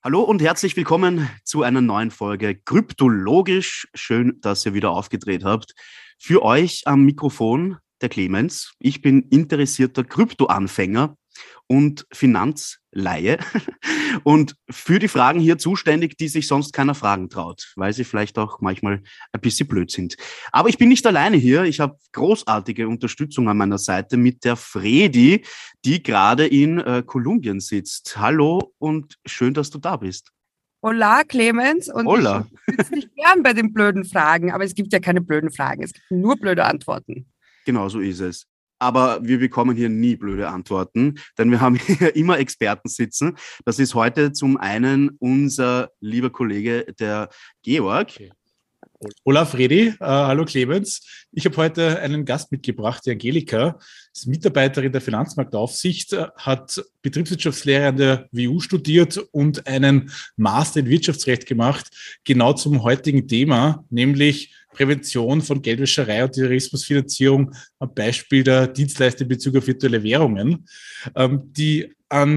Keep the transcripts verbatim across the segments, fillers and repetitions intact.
Hallo und herzlich willkommen zu einer neuen Folge Kryptologisch. Schön, dass ihr wieder aufgedreht habt. Für euch am Mikrofon der Clemens. Ich bin interessierter Kryptoanfänger und Finanzlaie und für die Fragen hier zuständig, die sich sonst keiner fragen traut, weil sie vielleicht auch manchmal ein bisschen blöd sind. Aber ich bin nicht alleine hier. Ich habe großartige Unterstützung an meiner Seite mit der Fredi, die gerade in äh, Kolumbien sitzt. Hallo und schön, dass du da bist. Hola, Clemens, und ich Hola. unterstütze dich gern bei den blöden Fragen, aber es gibt ja keine blöden Fragen, es gibt nur blöde Antworten. Genau so ist es. Aber wir bekommen hier nie blöde Antworten, denn wir haben hier immer Experten sitzen. Das ist heute zum einen unser lieber Kollege, der Georg. Okay. Hola Fredi, äh, hallo Clemens. Ich habe heute einen Gast mitgebracht, die Angelika, ist Mitarbeiterin der Finanzmarktaufsicht, hat Betriebswirtschaftslehre an der W U studiert und einen Master in Wirtschaftsrecht gemacht, genau zum heutigen Thema, nämlich Prävention von Geldwäscherei und Terrorismusfinanzierung am Beispiel der Dienstleister in Bezug auf virtuelle Währungen. Ähm, die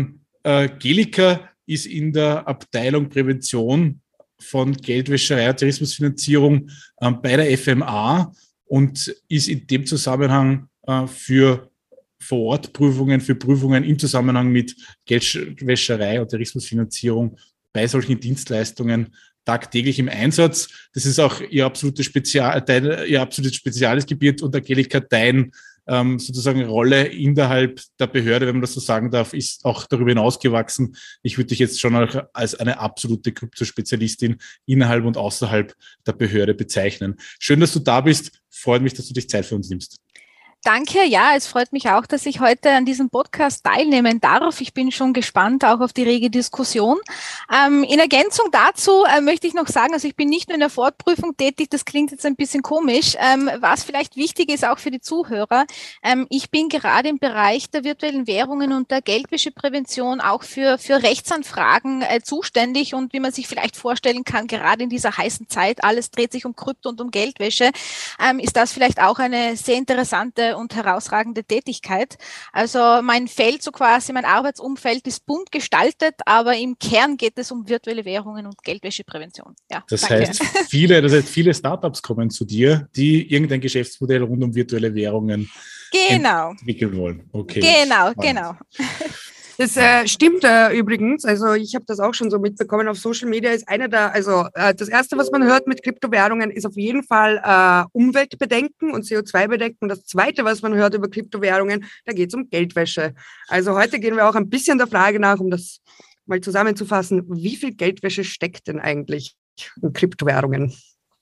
Angelika ist in der Abteilung Prävention von Geldwäscherei und Terrorismusfinanzierung ähm, bei der F M A und ist in dem Zusammenhang äh, für Vorortprüfungen, für Prüfungen im Zusammenhang mit Geldwäscherei und Terrorismusfinanzierung bei solchen Dienstleistungen tagtäglich im Einsatz. Das ist auch ihr absolutes Spezial, dein, ihr absolutes Spezialgebiet und Angelika, dein ähm, sozusagen Rolle innerhalb der Behörde, wenn man das so sagen darf, ist auch darüber hinausgewachsen. Ich würde dich jetzt schon auch als eine absolute Kryptospezialistin innerhalb und außerhalb der Behörde bezeichnen. Schön, dass du da bist. Freut mich, dass du dich Zeit für uns nimmst. Danke, ja, es freut mich auch, dass ich heute an diesem Podcast teilnehmen darf. Ich bin schon gespannt auch auf die rege Diskussion. Ähm, in Ergänzung dazu äh, möchte ich noch sagen, also ich bin nicht nur in der Fortprüfung tätig, das klingt jetzt ein bisschen komisch. Ähm, was vielleicht wichtig ist auch für die Zuhörer, ähm, ich bin gerade im Bereich der virtuellen Währungen und der Geldwäscheprävention auch für, für Rechtsanfragen äh, zuständig und wie man sich vielleicht vorstellen kann, gerade in dieser heißen Zeit, alles dreht sich um Krypto und um Geldwäsche, ähm, ist das vielleicht auch eine sehr interessante und herausragende Tätigkeit. Also mein Feld, so quasi mein Arbeitsumfeld ist bunt gestaltet, aber im Kern geht es um virtuelle Währungen und Geldwäscheprävention. Ja, das danke. heißt, viele, das heißt, viele Startups kommen zu dir, die irgendein Geschäftsmodell rund um virtuelle Währungen genau. entwickeln wollen. Okay. Genau, Spannend. genau. Das äh, stimmt äh, übrigens, also ich habe das auch schon so mitbekommen, auf Social Media ist einer der, also äh, das Erste, was man hört mit Kryptowährungen, ist auf jeden Fall äh, Umweltbedenken und C O zwei Bedenken. Das Zweite, was man hört über Kryptowährungen, da geht es um Geldwäsche. Also heute gehen wir auch ein bisschen der Frage nach, um das mal zusammenzufassen, wie viel Geldwäsche steckt denn eigentlich in Kryptowährungen?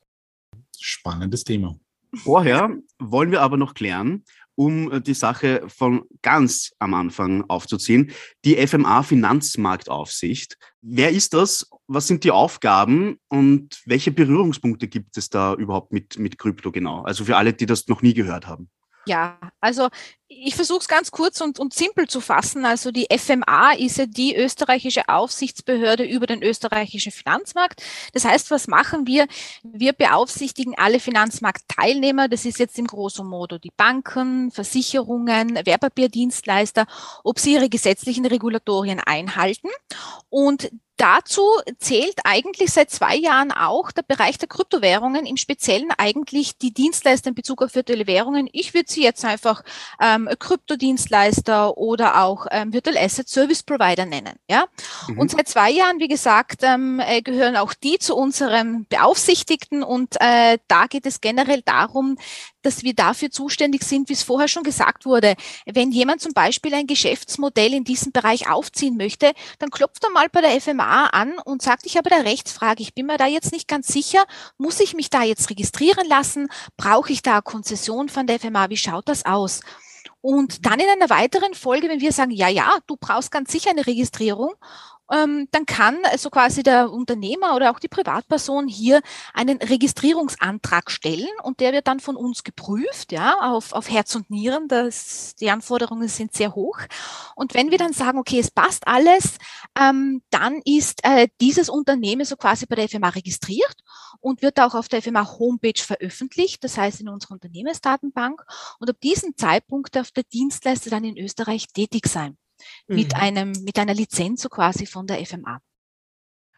Spannendes Thema. Vorher wollen wir aber noch klären, um die Sache von ganz am Anfang aufzuziehen, die F M A Finanzmarktaufsicht. Wer ist das? Was sind die Aufgaben und welche Berührungspunkte gibt es da überhaupt mit, mit Krypto genau? Also für alle, die das noch nie gehört haben. Ja, also ich versuche es ganz kurz und, und simpel zu fassen. Also die F M A ist ja die österreichische Aufsichtsbehörde über den österreichischen Finanzmarkt. Das heißt, was machen wir? Wir beaufsichtigen alle Finanzmarktteilnehmer. Das ist jetzt im grosso modo die Banken, Versicherungen, Wertpapierdienstleister, ob sie ihre gesetzlichen Regulatorien einhalten. Und dazu zählt eigentlich seit zwei Jahren auch der Bereich der Kryptowährungen, im Speziellen eigentlich die Dienstleister in Bezug auf virtuelle Währungen. Ich würde sie jetzt einfach ähm, Kryptodienstleister oder auch ähm, Virtual Asset Service Provider nennen. Ja? Mhm. Und seit zwei Jahren, wie gesagt, ähm, äh, gehören auch die zu unserem Beaufsichtigten und äh, da geht es generell darum, dass wir dafür zuständig sind, wie es vorher schon gesagt wurde. Wenn jemand zum Beispiel ein Geschäftsmodell in diesem Bereich aufziehen möchte, dann klopft er mal bei der F M A an und sagt, ich habe da Rechtsfrage, ich bin mir da jetzt nicht ganz sicher, muss ich mich da jetzt registrieren lassen, brauche ich da eine Konzession von der F M A, wie schaut das aus? Und dann in einer weiteren Folge, wenn wir sagen, ja, ja, du brauchst ganz sicher eine Registrierung, ähm, dann kann also quasi der Unternehmer oder auch die Privatperson hier einen Registrierungsantrag stellen und der wird dann von uns geprüft, ja, auf, auf Herz und Nieren. Das, die Anforderungen sind sehr hoch. Und wenn wir dann sagen, okay, es passt alles, ähm, dann ist äh, dieses Unternehmen so quasi bei der F M A registriert und wird auch auf der F M A Homepage veröffentlicht, das heißt in unserer Unternehmensdatenbank. Und ab diesem Zeitpunkt darf der Dienstleister dann in Österreich tätig sein. Mhm. Mit einem, mit einer Lizenz so quasi von der F M A.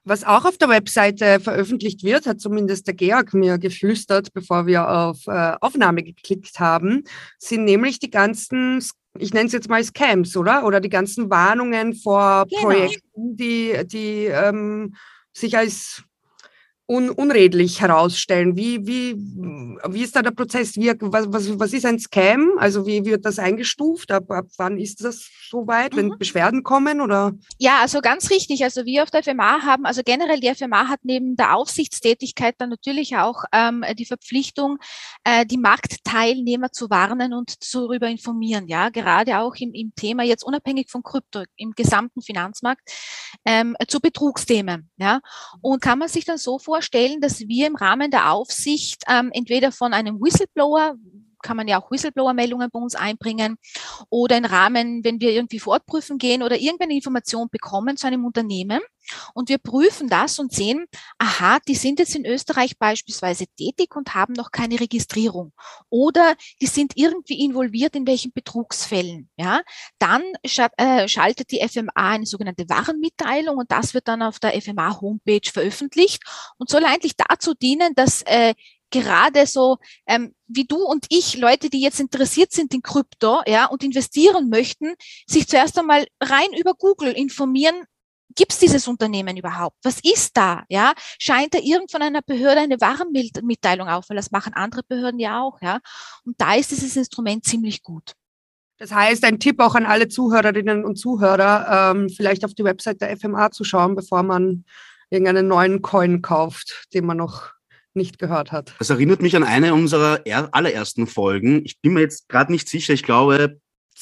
Was auch auf der Webseite veröffentlicht wird, hat zumindest der Georg mir geflüstert, bevor wir auf äh, Aufnahme geklickt haben, sind nämlich die ganzen, ich nenne es jetzt mal Scams, oder? Oder die ganzen Warnungen vor Genau. Projekten, die, die ähm, sich als un unredlich herausstellen. Wie, wie, wie ist da der Prozess? Wie, was, was, was ist ein Scam? Also wie wird das eingestuft? Ab, ab wann ist das soweit, wenn Mhm. Beschwerden kommen? Oder? Ja, also ganz richtig. Also wir auf der F M A haben, also generell die F M A hat neben der Aufsichtstätigkeit dann natürlich auch ähm, die Verpflichtung, äh, die Marktteilnehmer zu warnen und darüber informieren. Ja, gerade auch im, im Thema jetzt unabhängig von Krypto, im gesamten Finanzmarkt, ähm, zu Betrugsthemen. Ja, und kann man sich dann so vorstellen, dass wir im Rahmen der Aufsicht ähm, entweder von einem Whistleblower, kann man ja auch Whistleblower-Meldungen bei uns einbringen, oder im Rahmen, wenn wir irgendwie vor Ort prüfen gehen oder irgendeine Information bekommen zu einem Unternehmen und wir prüfen das und sehen, aha, die sind jetzt in Österreich beispielsweise tätig und haben noch keine Registrierung oder die sind irgendwie involviert in welchen Betrugsfällen, ja, dann scha äh, schaltet die F M A eine sogenannte Warnmitteilung und das wird dann auf der F M A-Homepage veröffentlicht und soll eigentlich dazu dienen, dass äh, gerade so ähm, wie du und ich, Leute, die jetzt interessiert sind in Krypto, ja, und investieren möchten, sich zuerst einmal rein über Google informieren, gibt es dieses Unternehmen überhaupt? Was ist da? Ja, scheint da irgend von einer Behörde eine Warnmitteilung auf, weil das machen andere Behörden ja auch, ja. Und da ist dieses Instrument ziemlich gut. Das heißt, ein Tipp auch an alle Zuhörerinnen und Zuhörer, ähm, vielleicht auf die Website der F M A zu schauen, bevor man irgendeinen neuen Coin kauft, den man noch nicht gehört hat. Das erinnert mich an eine unserer er- allerersten Folgen. Ich bin mir jetzt gerade nicht sicher, ich glaube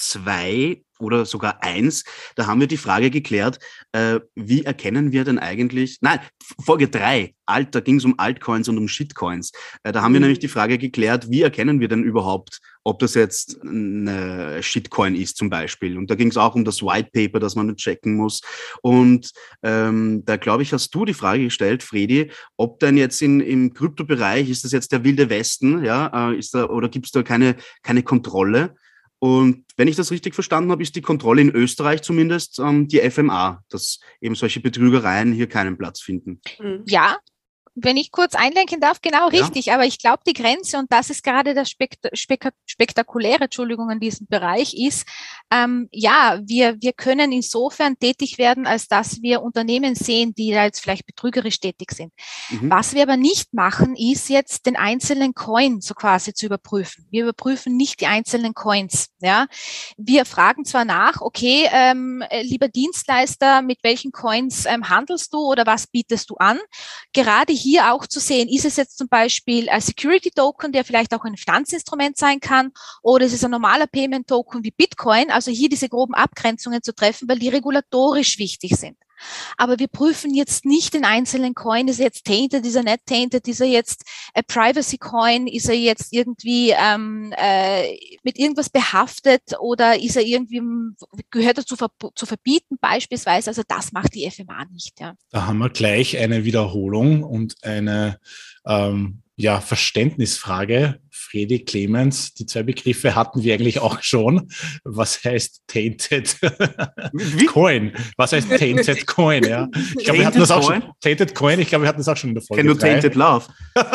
zwei oder sogar eins. Da haben wir die Frage geklärt, äh, wie erkennen wir denn eigentlich, nein, Folge drei, Alt, da ging es um Altcoins und um Shitcoins. Äh, da haben mhm. wir nämlich die Frage geklärt, wie erkennen wir denn überhaupt, ob das jetzt eine Shitcoin ist zum Beispiel. Und da ging es auch um das White Paper, das man checken muss. Und ähm, da, glaube ich, hast du die Frage gestellt, Fredi, ob denn jetzt in, im Kryptobereich, ist das jetzt der wilde Westen, ja, äh, ist da, oder gibt es da keine, keine Kontrolle? Und wenn ich das richtig verstanden habe, ist die Kontrolle in Österreich zumindest ähm, die F M A, dass eben solche Betrügereien hier keinen Platz finden. Ja, wenn ich kurz einlenken darf, genau Ja. richtig. Aber ich glaube, die Grenze, und das ist gerade das Spekt Spek Spektakuläre, Entschuldigung, an diesem Bereich, ist, ähm, ja, wir, wir können insofern tätig werden, als dass wir Unternehmen sehen, die da jetzt vielleicht betrügerisch tätig sind. Mhm. Was wir aber nicht machen, ist jetzt den einzelnen Coin so quasi zu überprüfen. Wir überprüfen nicht die einzelnen Coins. Ja, wir fragen zwar nach, okay, ähm, lieber Dienstleister, mit welchen Coins ähm, handelst du oder was bietest du an? Gerade hier auch zu sehen, ist es jetzt zum Beispiel ein Security-Token, der vielleicht auch ein Finanzinstrument sein kann, oder ist es ein normaler Payment-Token wie Bitcoin, also hier diese groben Abgrenzungen zu treffen, weil die regulatorisch wichtig sind. Aber wir prüfen jetzt nicht den einzelnen Coin, ist er jetzt tainted, ist er nicht tainted, ist er jetzt ein Privacy Coin, ist er jetzt irgendwie ähm, äh, mit irgendwas behaftet oder ist er irgendwie, gehört er zu, ver zu verbieten beispielsweise, also das macht die F M A nicht. Ja. Da haben wir gleich eine Wiederholung und eine ähm, ja, Verständnisfrage. Fredi, Clemens, die zwei Begriffe hatten wir eigentlich auch schon. Was heißt Tainted Coin? Was heißt Tainted Coin? Ja. Ich glaube, wir hatten das auch schon. Tainted Coin, ich glaube, wir hatten das auch schon in der Folge. Kennt du Tainted Love?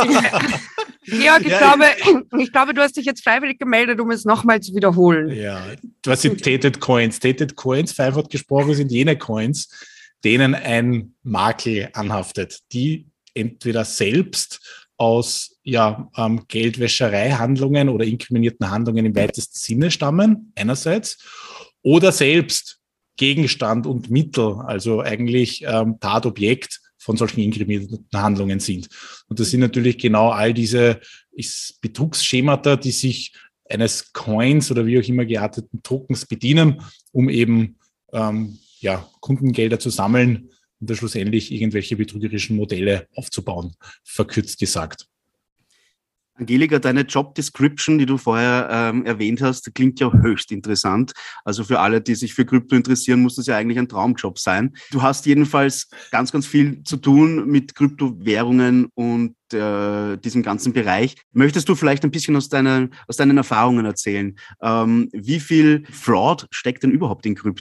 Georg, ich, ja, glaube, ich glaube, du hast dich jetzt freiwillig gemeldet, um es nochmal zu wiederholen. Ja, was sind Tainted Coins? Tainted Coins, vereinfacht gesprochen, sind jene Coins, denen ein Makel anhaftet, die entweder selbst aus ja, ähm, Geldwäschereihandlungen oder inkriminierten Handlungen im weitesten Sinne stammen, einerseits, oder selbst Gegenstand und Mittel, also eigentlich ähm, Tatobjekt von solchen inkriminierten Handlungen sind. Und das sind natürlich genau all diese Betrugsschemata, die sich eines Coins oder wie auch immer gearteten Tokens bedienen, um eben ähm, ja, Kundengelder zu sammeln und da schlussendlich irgendwelche betrügerischen Modelle aufzubauen, verkürzt gesagt. Angelika, deine Job Description, die du vorher ähm, erwähnt hast, klingt ja höchst interessant. Also für alle, die sich für Krypto interessieren, muss das ja eigentlich ein Traumjob sein. Du hast jedenfalls ganz, ganz viel zu tun mit Kryptowährungen und äh, diesem ganzen Bereich. Möchtest du vielleicht ein bisschen aus, deiner, aus deinen Erfahrungen erzählen? Ähm, wie viel Fraud steckt denn überhaupt in Krypto?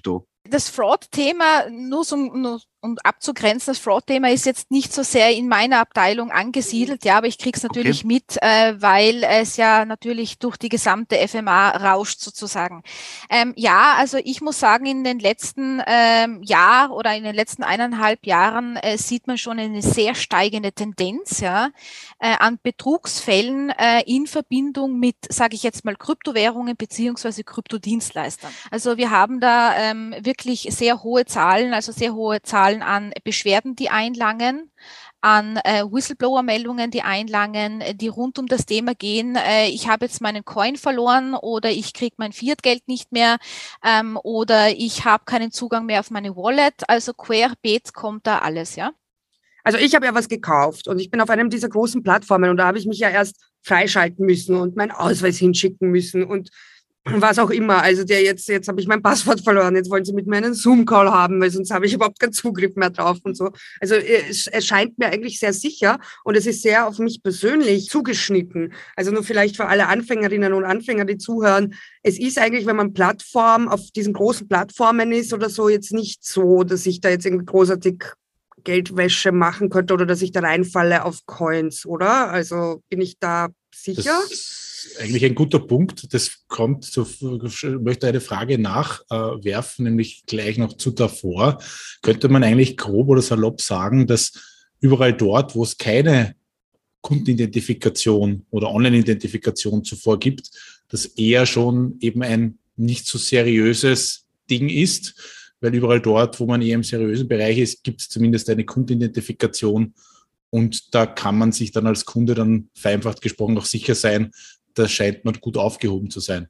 Das Fraud-Thema, nur so nur, um abzugrenzen, das Fraud-Thema ist jetzt nicht so sehr in meiner Abteilung angesiedelt, ja, aber ich kriege es natürlich okay. mit, äh, weil es ja natürlich durch die gesamte F M A rauscht sozusagen. Ähm, ja, also ich muss sagen, in den letzten ähm, Jahr oder in den letzten eineinhalb Jahren äh, sieht man schon eine sehr steigende Tendenz, ja, äh, an Betrugsfällen äh, in Verbindung mit, sage ich jetzt mal, Kryptowährungen beziehungsweise Kryptodienstleistern. Also wir haben da ähm, wirklich sehr hohe Zahlen, also sehr hohe Zahlen an Beschwerden, die einlangen, an äh, Whistleblower-Meldungen, die einlangen, die rund um das Thema gehen, äh, ich habe jetzt meinen Coin verloren oder ich kriege mein Fiat-Geld nicht mehr ähm, oder ich habe keinen Zugang mehr auf meine Wallet. Also querbeet kommt da alles, ja. Also ich habe ja was gekauft und ich bin auf einem dieser großen Plattformen und da habe ich mich ja erst freischalten müssen und meinen Ausweis hinschicken müssen und was auch immer. Also der jetzt, jetzt habe ich mein Passwort verloren, jetzt wollen sie mit mir einen Zoom-Call haben, weil sonst habe ich überhaupt keinen Zugriff mehr drauf und so. Also es erscheint mir eigentlich sehr sicher und es ist sehr auf mich persönlich zugeschnitten. Also nur vielleicht für alle Anfängerinnen und Anfänger, die zuhören, es ist eigentlich, wenn man Plattform auf diesen großen Plattformen ist oder so, jetzt nicht so, dass ich da jetzt irgendwie großartig Geldwäsche machen könnte oder dass ich da reinfalle auf Coins, oder? Also bin ich da sicher? Das ist eigentlich ein guter Punkt. Das kommt zu, ich möchte eine Frage nachwerfen, nämlich gleich noch zu davor. Könnte man eigentlich grob oder salopp sagen, dass überall dort, wo es keine Kundenidentifikation oder Online-Identifikation zuvor gibt, das eher schon eben ein nicht so seriöses Ding ist, weil überall dort, wo man eher im seriösen Bereich ist, gibt es zumindest eine Kundenidentifikation und da kann man sich dann als Kunde dann vereinfacht gesprochen auch sicher sein, da scheint man gut aufgehoben zu sein.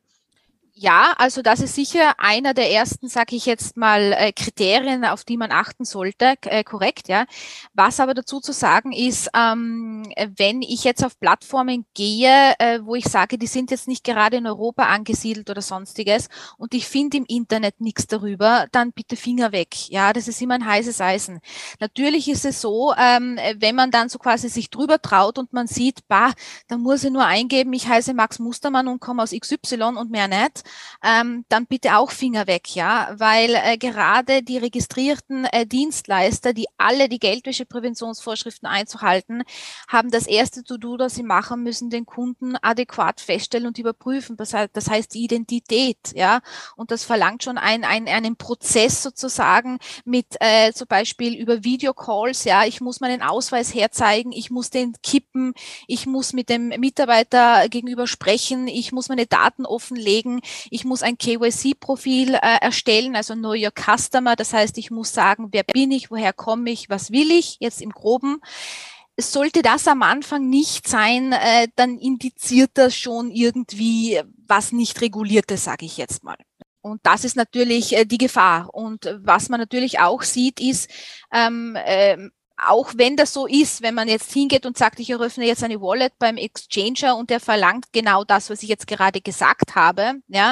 Ja, also das ist sicher einer der ersten, sage ich jetzt mal, äh, Kriterien, auf die man achten sollte, äh, korrekt, ja. Was aber dazu zu sagen ist, ähm, wenn ich jetzt auf Plattformen gehe, äh, wo ich sage, die sind jetzt nicht gerade in Europa angesiedelt oder sonstiges und ich finde im Internet nichts darüber, dann bitte Finger weg, ja, das ist immer ein heißes Eisen. Natürlich ist es so, ähm, wenn man dann so quasi sich drüber traut und man sieht, bah, da muss ich nur eingeben, ich heiße Max Mustermann und komme aus X Y und mehr nicht, Ähm, dann bitte auch Finger weg, ja, weil äh, gerade die registrierten äh, Dienstleister, die alle die Geldwäschepräventionsvorschriften einzuhalten, haben das erste To-Do, das sie machen müssen, den Kunden adäquat feststellen und überprüfen. Das heißt, das heißt die Identität, ja, und das verlangt schon ein, ein, einen Prozess sozusagen mit äh, zum Beispiel über Videocalls, ja, ich muss meinen Ausweis herzeigen, ich muss den kippen, ich muss mit dem Mitarbeiter gegenüber sprechen, ich muss meine Daten offenlegen, ich muss ein K Y C-Profil äh, erstellen, also Know Your Customer. Das heißt, ich muss sagen, wer bin ich, woher komme ich, was will ich, jetzt im Groben. Sollte das am Anfang nicht sein, äh, dann indiziert das schon irgendwie was nicht Reguliertes, sage ich jetzt mal. Und das ist natürlich äh, die Gefahr. Und was man natürlich auch sieht, ist, ähm, äh, auch wenn das so ist, wenn man jetzt hingeht und sagt, ich eröffne jetzt eine Wallet beim Exchanger und der verlangt genau das, was ich jetzt gerade gesagt habe, ja,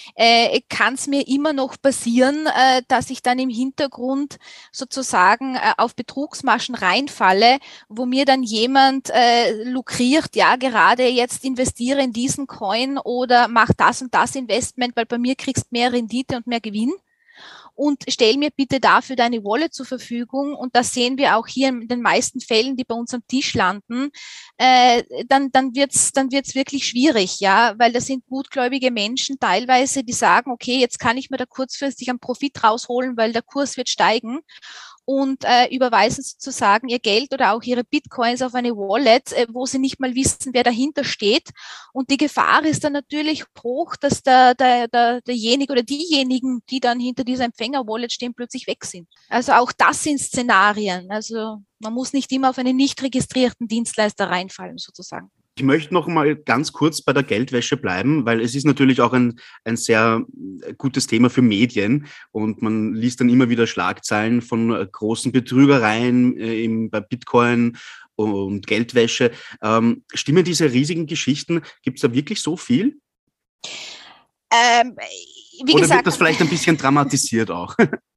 äh, kann es mir immer noch passieren, äh, dass ich dann im Hintergrund sozusagen äh, auf Betrugsmaschen reinfalle, wo mir dann jemand äh, lukriert, ja, gerade jetzt investiere in diesen Coin oder mach das und das Investment, weil bei mir kriegst mehr Rendite und mehr Gewinn. Und stell mir bitte dafür deine Wallet zur Verfügung. Und das sehen wir auch hier in den meisten Fällen, die bei uns am Tisch landen. Äh, dann, dann wird's, dann wird's wirklich schwierig, ja, weil das sind gutgläubige Menschen teilweise, die sagen, okay, jetzt kann ich mir da kurzfristig einen Profit rausholen, weil der Kurs wird steigen. Und äh, überweisen sozusagen ihr Geld oder auch ihre Bitcoins auf eine Wallet, äh, wo sie nicht mal wissen, wer dahinter steht. Und die Gefahr ist dann natürlich hoch, dass der, der, der, derjenige oder diejenigen, die dann hinter dieser Empfänger-Wallet stehen, plötzlich weg sind. Also auch das sind Szenarien. Also man muss nicht immer auf einen nicht registrierten Dienstleister reinfallen, sozusagen. Ich möchte noch mal ganz kurz bei der Geldwäsche bleiben, weil es ist natürlich auch ein, ein sehr gutes Thema für Medien und man liest dann immer wieder Schlagzeilen von großen Betrügereien äh, im, bei Bitcoin und Geldwäsche. Ähm, stimmen diese riesigen Geschichten? Gibt es da wirklich so viel? Ähm, wie Oder gesagt, wird das vielleicht ein bisschen dramatisiert auch?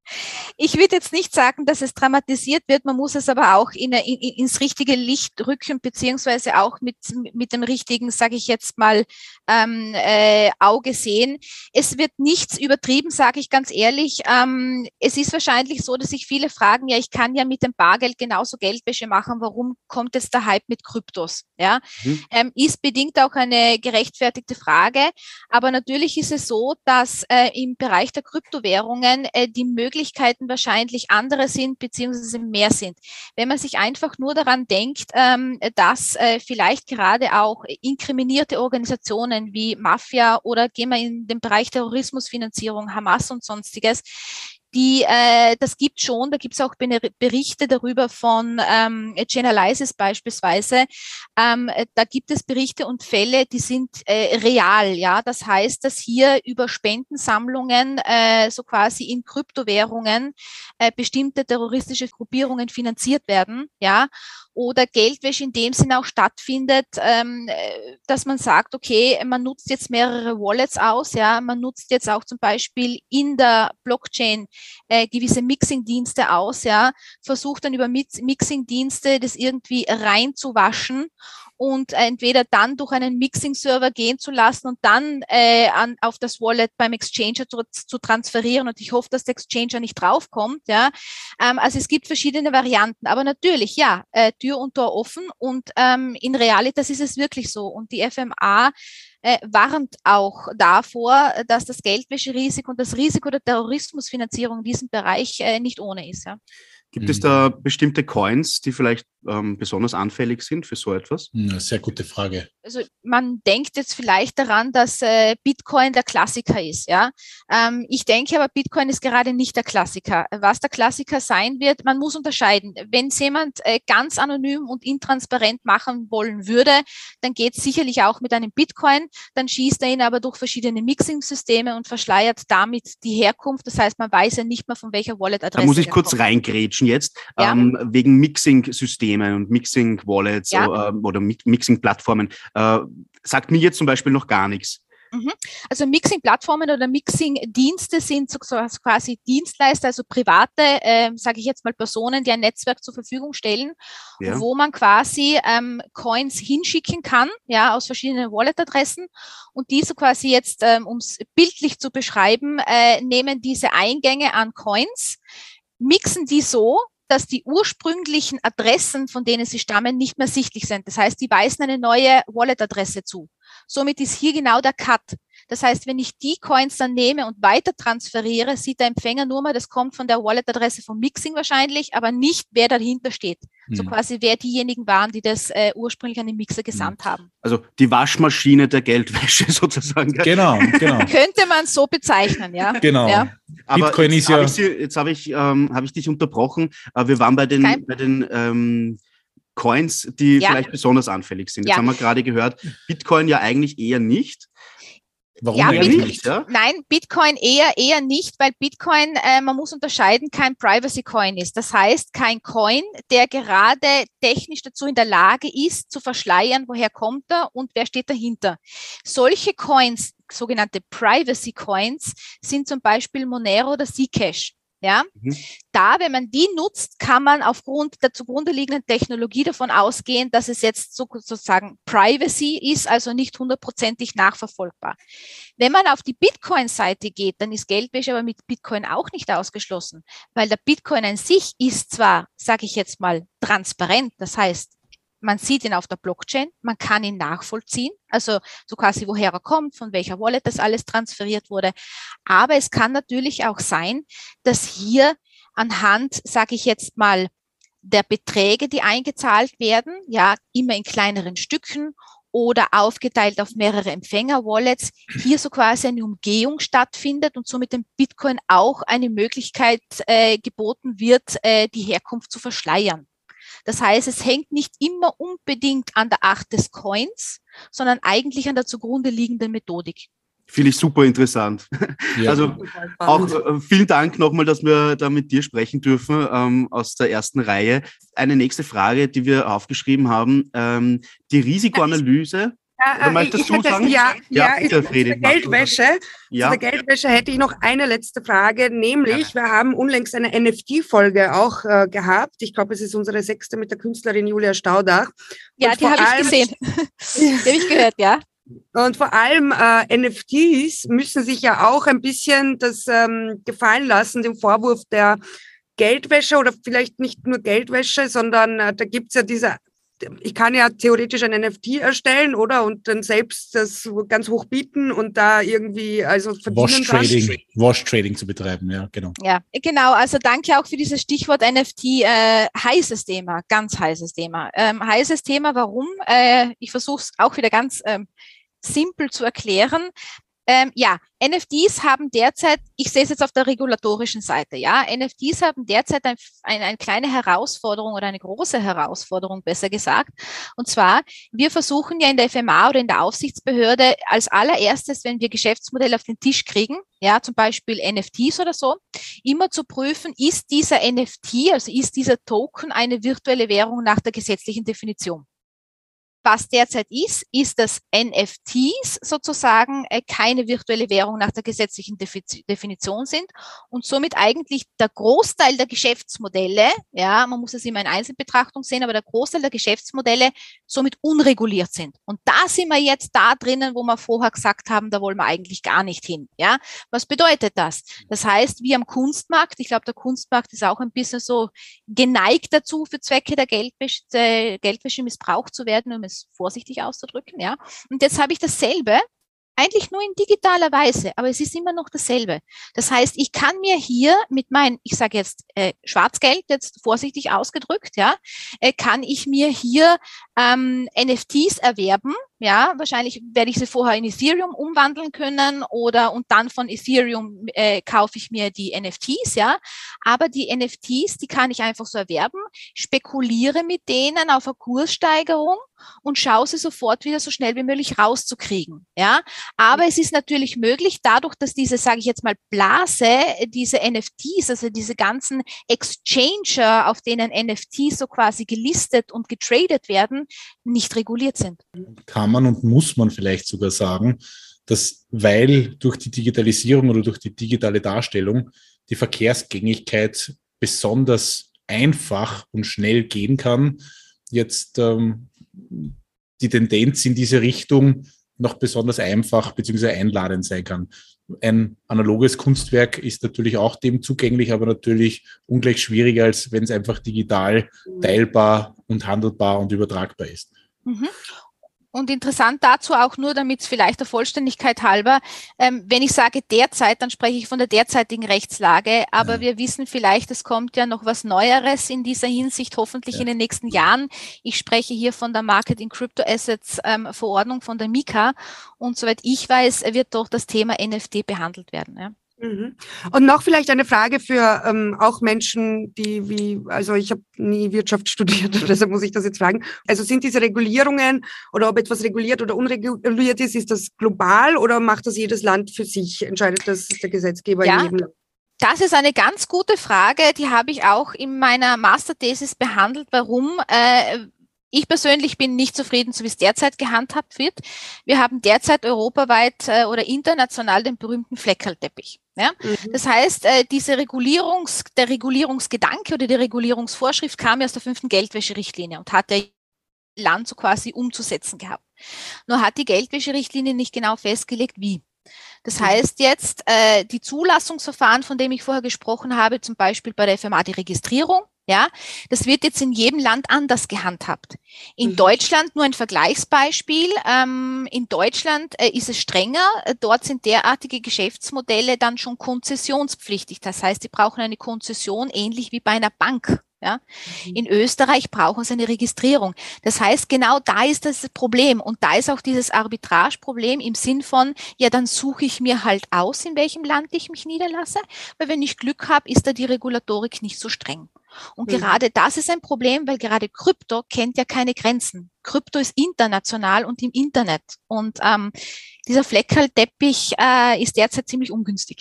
Ich würde jetzt nicht sagen, dass es dramatisiert wird, man muss es aber auch in, in, ins richtige Licht rücken, beziehungsweise auch mit, mit dem richtigen, sage ich jetzt mal, ähm, äh, Auge sehen. Es wird nichts übertrieben, sage ich ganz ehrlich. Ähm, es ist wahrscheinlich so, dass sich viele fragen, ja, ich kann ja mit dem Bargeld genauso Geldwäsche machen, warum kommt jetzt der Hype mit Kryptos? Ja, mhm. ähm, ist bedingt auch eine gerechtfertigte Frage, aber natürlich ist es so, dass äh, im Bereich der Kryptowährungen äh, die Möglichkeiten wahrscheinlich andere sind, beziehungsweise mehr sind. Wenn man sich einfach nur daran denkt, ähm, dass äh, vielleicht gerade auch inkriminierte Organisationen wie Mafia oder gehen wir in den Bereich Terrorismusfinanzierung, Hamas und sonstiges, die, äh, das gibt schon, da gibt es auch Berichte darüber von ähm, Chainalysis beispielsweise. Ähm, da gibt es Berichte und Fälle, die sind äh, real, ja. Das heißt, dass hier über Spendensammlungen äh, so quasi in Kryptowährungen äh, bestimmte terroristische Gruppierungen finanziert werden, ja. Oder Geldwäsche in dem Sinne auch stattfindet, ähm, dass man sagt, okay, man nutzt jetzt mehrere Wallets aus, ja, man nutzt jetzt auch zum Beispiel in der Blockchain äh, gewisse Mixing-Dienste aus, ja, versucht dann über Mixing-Dienste das irgendwie reinzuwaschen und äh, entweder dann durch einen Mixing-Server gehen zu lassen und dann äh, an, auf das Wallet beim Exchanger zu, zu transferieren. Und ich hoffe, dass der Exchanger nicht draufkommt. Ja. Ähm, also es gibt verschiedene Varianten. Aber natürlich, ja, äh, Tür und Tor offen. Und ähm, in Realität ist es wirklich so. Und die F M A äh, warnt auch davor, dass das Geldwäscherisiko und das Risiko der Terrorismusfinanzierung in diesem Bereich äh, nicht ohne ist. Ja. Gibt es da bestimmte Coins, die vielleicht ähm, besonders anfällig sind für so etwas? Eine sehr gute Frage. Also man denkt jetzt vielleicht daran, dass äh, Bitcoin der Klassiker ist. Ja, ähm, ich denke aber, Bitcoin ist gerade nicht der Klassiker. Was der Klassiker sein wird, man muss unterscheiden. Wenn es jemand äh, ganz anonym und intransparent machen wollen würde, dann geht es sicherlich auch mit einem Bitcoin. Dann schießt er ihn aber durch verschiedene Mixing-Systeme und verschleiert damit die Herkunft. Das heißt, man weiß ja nicht mehr, von welcher Wallet-Adresse. Da muss ich kurz reingrätschen jetzt, ja. ähm, wegen Mixing-Systemen und Mixing-Wallets ja. äh, oder Mixing-Plattformen. Äh, sagt mir jetzt zum Beispiel noch gar nichts. Also Mixing-Plattformen oder Mixing-Dienste sind so, so quasi Dienstleister, also private, äh, sage ich jetzt mal Personen, die ein Netzwerk zur Verfügung stellen, ja. wo man quasi ähm, Coins hinschicken kann, ja, aus verschiedenen Wallet-Adressen und diese quasi jetzt, ähm, um es bildlich zu beschreiben, äh, nehmen diese Eingänge an Coins, mixen die so, dass die ursprünglichen Adressen, von denen sie stammen, nicht mehr sichtlich sind. Das heißt, die weisen eine neue Wallet-Adresse zu. Somit ist hier genau der Cut. Das heißt, wenn ich die Coins dann nehme und weiter transferiere, sieht der Empfänger nur mal, das kommt von der Wallet-Adresse vom Mixing wahrscheinlich, aber nicht, wer dahinter steht. Hm. So quasi, wer diejenigen waren, die das äh, ursprünglich an den Mixer gesandt hm. haben. Also die Waschmaschine der Geldwäsche sozusagen. Genau, genau. Könnte man so bezeichnen, ja. Genau. Ja. Aber Bitcoin ist ja... Hab ich Sie, jetzt habe ich, ähm, hab ich dich unterbrochen. Äh, wir waren bei den... Kein bei den ähm, Coins, die ja. vielleicht besonders anfällig sind. Jetzt ja. haben wir gerade gehört, Bitcoin ja eigentlich eher nicht. Warum ja, eigentlich Bit- nicht? Ja? Nein, Bitcoin eher eher nicht, weil Bitcoin, äh, man muss unterscheiden, kein Privacy-Coin ist. Das heißt, kein Coin, der gerade technisch dazu in der Lage ist, zu verschleiern, woher kommt er und wer steht dahinter. Solche Coins, sogenannte Privacy-Coins, sind zum Beispiel Monero oder Zcash. Ja, mhm. Da, wenn man die nutzt, kann man aufgrund der zugrunde liegenden Technologie davon ausgehen, dass es jetzt so, sozusagen Privacy ist, also nicht hundertprozentig nachverfolgbar. Wenn man auf die Bitcoin-Seite geht, dann ist Geldwäsche aber mit Bitcoin auch nicht ausgeschlossen, weil der Bitcoin an sich ist zwar, sage ich jetzt mal, transparent, das heißt, man sieht ihn auf der Blockchain, man kann ihn nachvollziehen, also so quasi woher er kommt, von welcher Wallet das alles transferiert wurde. Aber es kann natürlich auch sein, dass hier anhand, sage ich jetzt mal, der Beträge, die eingezahlt werden, ja, immer in kleineren Stücken oder aufgeteilt auf mehrere Empfänger-Wallets, hier so quasi eine Umgehung stattfindet und somit dem Bitcoin auch eine Möglichkeit äh, geboten wird, äh, die Herkunft zu verschleiern. Das heißt, es hängt nicht immer unbedingt an der Art des Coins, sondern eigentlich an der zugrunde liegenden Methodik. Finde ich super interessant. Ja. Also auch äh, vielen Dank nochmal, dass wir da mit dir sprechen dürfen ähm, aus der ersten Reihe. Eine nächste Frage, die wir aufgeschrieben haben, ähm, die Risikoanalyse. Oder möchtest ich du hätte, sagen? Ja, Ja, ja, bitte, ich, Fredi, zu der mach du. Geldwäsche, Ja. zu der Geldwäsche hätte ich noch eine letzte Frage, nämlich wir haben unlängst eine N F T-Folge auch äh, gehabt. Ich glaube, es ist unsere sechste mit der Künstlerin Julia Staudach. Ja, Und die habe ich gesehen. Die habe ich gehört, ja. Und vor allem äh, N F Ts müssen sich ja auch ein bisschen das ähm, gefallen lassen, den Vorwurf der Geldwäsche oder vielleicht nicht nur Geldwäsche, sondern äh, da gibt's ja diese, ich kann ja theoretisch ein N F T erstellen, oder? Und dann selbst das ganz hoch bieten und da irgendwie also verdienen dran. Wash-Trading, Wash-Trading zu betreiben, ja, genau. Ja, genau. Also danke auch für dieses Stichwort N F T. Äh, heißes Thema, ganz heißes Thema. Ähm, heißes Thema, warum? Äh, ich versuche es auch wieder ganz ähm, simpel zu erklären. Ähm, ja, N F Ts haben derzeit, ich sehe es jetzt auf der regulatorischen Seite, ja, N F Ts haben derzeit ein, ein, eine kleine Herausforderung oder eine große Herausforderung, besser gesagt. Und zwar, wir versuchen ja in der F M A oder in der Aufsichtsbehörde als allererstes, wenn wir Geschäftsmodelle auf den Tisch kriegen, ja, zum Beispiel N F Ts oder so, immer zu prüfen, ist dieser N F T, also ist dieser Token eine virtuelle Währung nach der gesetzlichen Definition. Was derzeit ist, ist, dass N F Ts sozusagen äh, keine virtuelle Währung nach der gesetzlichen Defi- Definition sind und somit eigentlich der Großteil der Geschäftsmodelle, ja, man muss es immer in Einzelbetrachtung sehen, aber der Großteil der Geschäftsmodelle somit unreguliert sind. Und da sind wir jetzt da drinnen, wo wir vorher gesagt haben, da wollen wir eigentlich gar nicht hin. Ja, was bedeutet das? Das heißt, wie am Kunstmarkt, ich glaube, der Kunstmarkt ist auch ein bisschen so geneigt dazu, für Zwecke der Geldwäsche, äh, Geldwäsche missbraucht zu werden, um es vorsichtig auszudrücken, ja. Und jetzt habe ich dasselbe, eigentlich nur in digitaler Weise, aber es ist immer noch dasselbe. Das heißt, ich kann mir hier mit meinem, ich sage jetzt äh, Schwarzgeld, jetzt vorsichtig ausgedrückt, ja, äh, kann ich mir hier ähm, N F Ts erwerben, ja, wahrscheinlich werde ich sie vorher in Ethereum umwandeln können oder und dann von Ethereum äh, kaufe ich mir die N F Ts, ja, aber die N F Ts, die kann ich einfach so erwerben, spekuliere mit denen auf eine Kurssteigerung und schaue sie sofort wieder so schnell wie möglich rauszukriegen, ja. Aber es ist natürlich möglich, dadurch, dass diese, sage ich jetzt mal, Blase, diese N F Ts, also diese ganzen Exchanger, auf denen N F Ts so quasi gelistet und getradet werden, nicht reguliert sind. Kann man und muss man vielleicht sogar sagen, dass weil durch die Digitalisierung oder durch die digitale Darstellung die Verkehrsgängigkeit besonders einfach und schnell gehen kann, jetzt ähm, die Tendenz in diese Richtung noch besonders einfach bzw. einladend sein kann. Ein analoges Kunstwerk ist natürlich auch dem zugänglich, aber natürlich ungleich schwieriger, als wenn es einfach digital teilbar und handelbar und übertragbar ist. Mhm. Und interessant dazu auch nur, damit es vielleicht der Vollständigkeit halber, ähm, wenn ich sage derzeit, dann spreche ich von der derzeitigen Rechtslage, aber ja. Wir wissen vielleicht, es kommt ja noch was Neueres in dieser Hinsicht, hoffentlich ja. in den nächsten Jahren. Ich spreche hier von der Market in Crypto Assets ähm, Verordnung von der MiCA und soweit ich weiß, wird doch das Thema N F T behandelt werden. Ja. Und noch vielleicht eine Frage für ähm, auch Menschen, die wie, also ich habe nie Wirtschaft studiert, deshalb muss ich das jetzt fragen. Also sind diese Regulierungen oder ob etwas reguliert oder unreguliert ist, ist das global oder macht das jedes Land für sich? Entscheidet das der Gesetzgeber ja. in jedem Land? Das ist eine ganz gute Frage, die habe ich auch in meiner Masterthesis behandelt. Warum? Äh, Ich persönlich bin nicht zufrieden, so wie es derzeit gehandhabt wird. Wir haben derzeit europaweit äh, oder international den berühmten Fleckerlteppich. Ja? Mhm. Das heißt, äh, diese Regulierungs, der Regulierungsgedanke oder die Regulierungsvorschrift kam ja aus der fünften Geldwäscherichtlinie und hat der Land so quasi umzusetzen gehabt. Nur hat die Geldwäscherichtlinie nicht genau festgelegt, wie. Das heißt jetzt, äh, die Zulassungsverfahren, von dem ich vorher gesprochen habe, zum Beispiel bei der F M A die Registrierung, ja, das wird jetzt in jedem Land anders gehandhabt. In mhm. Deutschland nur ein Vergleichsbeispiel. Ähm, in Deutschland äh, ist es strenger. Dort sind derartige Geschäftsmodelle dann schon konzessionspflichtig. Das heißt, sie brauchen eine Konzession ähnlich wie bei einer Bank. Ja. Mhm. In Österreich brauchen sie eine Registrierung. Das heißt, genau da ist das Problem. Und da ist auch dieses Arbitrageproblem im Sinn von, ja, dann suche ich mir halt aus, in welchem Land ich mich niederlasse. Weil wenn ich Glück habe, ist da die Regulatorik nicht so streng. Und mhm. gerade das ist ein Problem, weil gerade Krypto kennt ja keine Grenzen. Krypto ist international und im Internet. Und ähm, dieser Fleckerlteppich äh, ist derzeit ziemlich ungünstig, ja.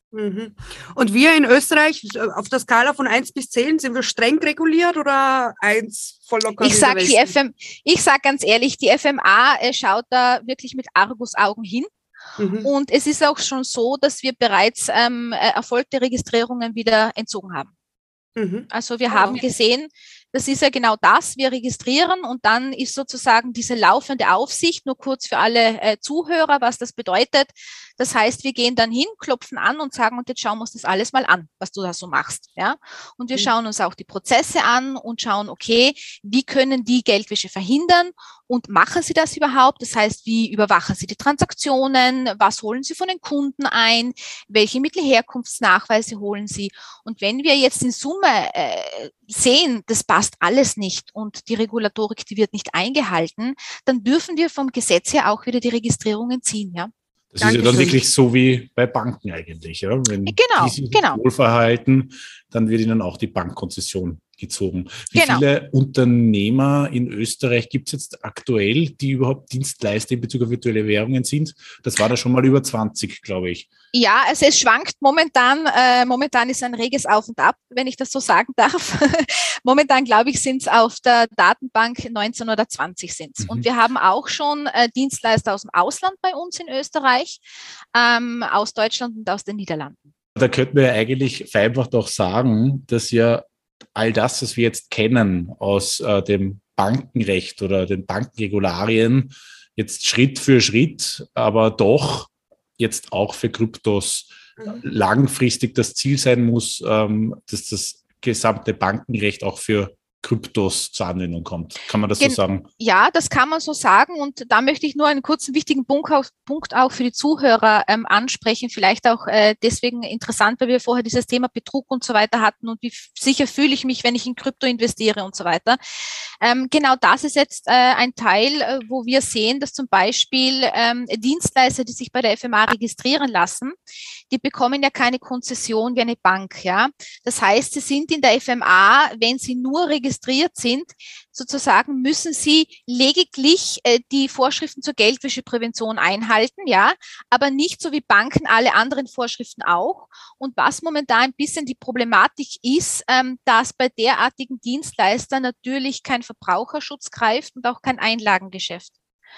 Mhm. Und wir in Österreich, auf der Skala von eins bis zehn, sind wir streng reguliert oder eins voll locker? Ich sage die F M, ich sag ganz ehrlich, die F M A äh, schaut da wirklich mit Argusaugen hin. Mhm. Und es ist auch schon so, dass wir bereits ähm, erfolgte Registrierungen wieder entzogen haben. Mhm. Also wir oh. haben gesehen, das ist ja genau das, wir registrieren und dann ist sozusagen diese laufende Aufsicht, nur kurz für alle äh, Zuhörer, was das bedeutet. Das heißt, wir gehen dann hin, klopfen an und sagen, und jetzt schauen wir uns das alles mal an, was du da so machst. Ja? Und wir mhm. schauen uns auch die Prozesse an und schauen, okay, wie können die Geldwäsche verhindern und machen sie das überhaupt? Das heißt, wie überwachen sie die Transaktionen? Was holen sie von den Kunden ein? Welche Mittelherkunftsnachweise holen sie? Und wenn wir jetzt in Summe äh, sehen, das passt alles nicht und die Regulatorik, die wird nicht eingehalten, dann dürfen wir vom Gesetz her auch wieder die Registrierungen ziehen, ja. Das Dankeschön. Ist ja dann wirklich so wie bei Banken eigentlich, ja. Wenn genau, die sich genau. wohl verhalten, dann wird ihnen auch die Bankkonzession gezogen. Wie genau. viele Unternehmer in Österreich gibt es jetzt aktuell, die überhaupt Dienstleister in Bezug auf virtuelle Währungen sind? Das war da schon mal über zwanzig, glaube ich. Ja, also es schwankt momentan. Äh, momentan ist ein reges Auf und Ab, wenn ich das so sagen darf. Momentan, glaube ich, sind es auf der Datenbank neunzehn oder zwanzig sind's. Mhm. Und wir haben auch schon äh, Dienstleister aus dem Ausland bei uns in Österreich, ähm, aus Deutschland und aus den Niederlanden. Da könnten wir ja eigentlich vereinfacht auch sagen, dass ja all das, was wir jetzt kennen aus äh, dem Bankenrecht oder den Bankenregularien, jetzt Schritt für Schritt, aber doch jetzt auch für Kryptos mhm. langfristig das Ziel sein muss, ähm, dass das gesamte Bankenrecht auch für Kryptos zur Anwendung kommt. Kann man das Gen- so sagen? Ja, das kann man so sagen. Und da möchte ich nur einen kurzen wichtigen Punkt auch, Punkt auch für die Zuhörer ähm, ansprechen. Vielleicht auch äh, deswegen interessant, weil wir vorher dieses Thema Betrug und so weiter hatten und wie sicher fühle ich mich, wenn ich in Krypto investiere und so weiter. Ähm, genau das ist jetzt äh, ein Teil, äh, wo wir sehen, dass zum Beispiel ähm, Dienstleister, die sich bei der F M A registrieren lassen, die bekommen ja keine Konzession wie eine Bank. Ja, das heißt, sie sind in der F M A, wenn sie nur registriert sind, sozusagen müssen sie lediglich äh, die Vorschriften zur Geldwäscheprävention einhalten, ja, aber nicht so wie Banken alle anderen Vorschriften auch. Und was momentan ein bisschen die Problematik ist, ähm, dass bei derartigen Dienstleistern natürlich kein Verbraucherschutz greift und auch kein Einlagengeschäft.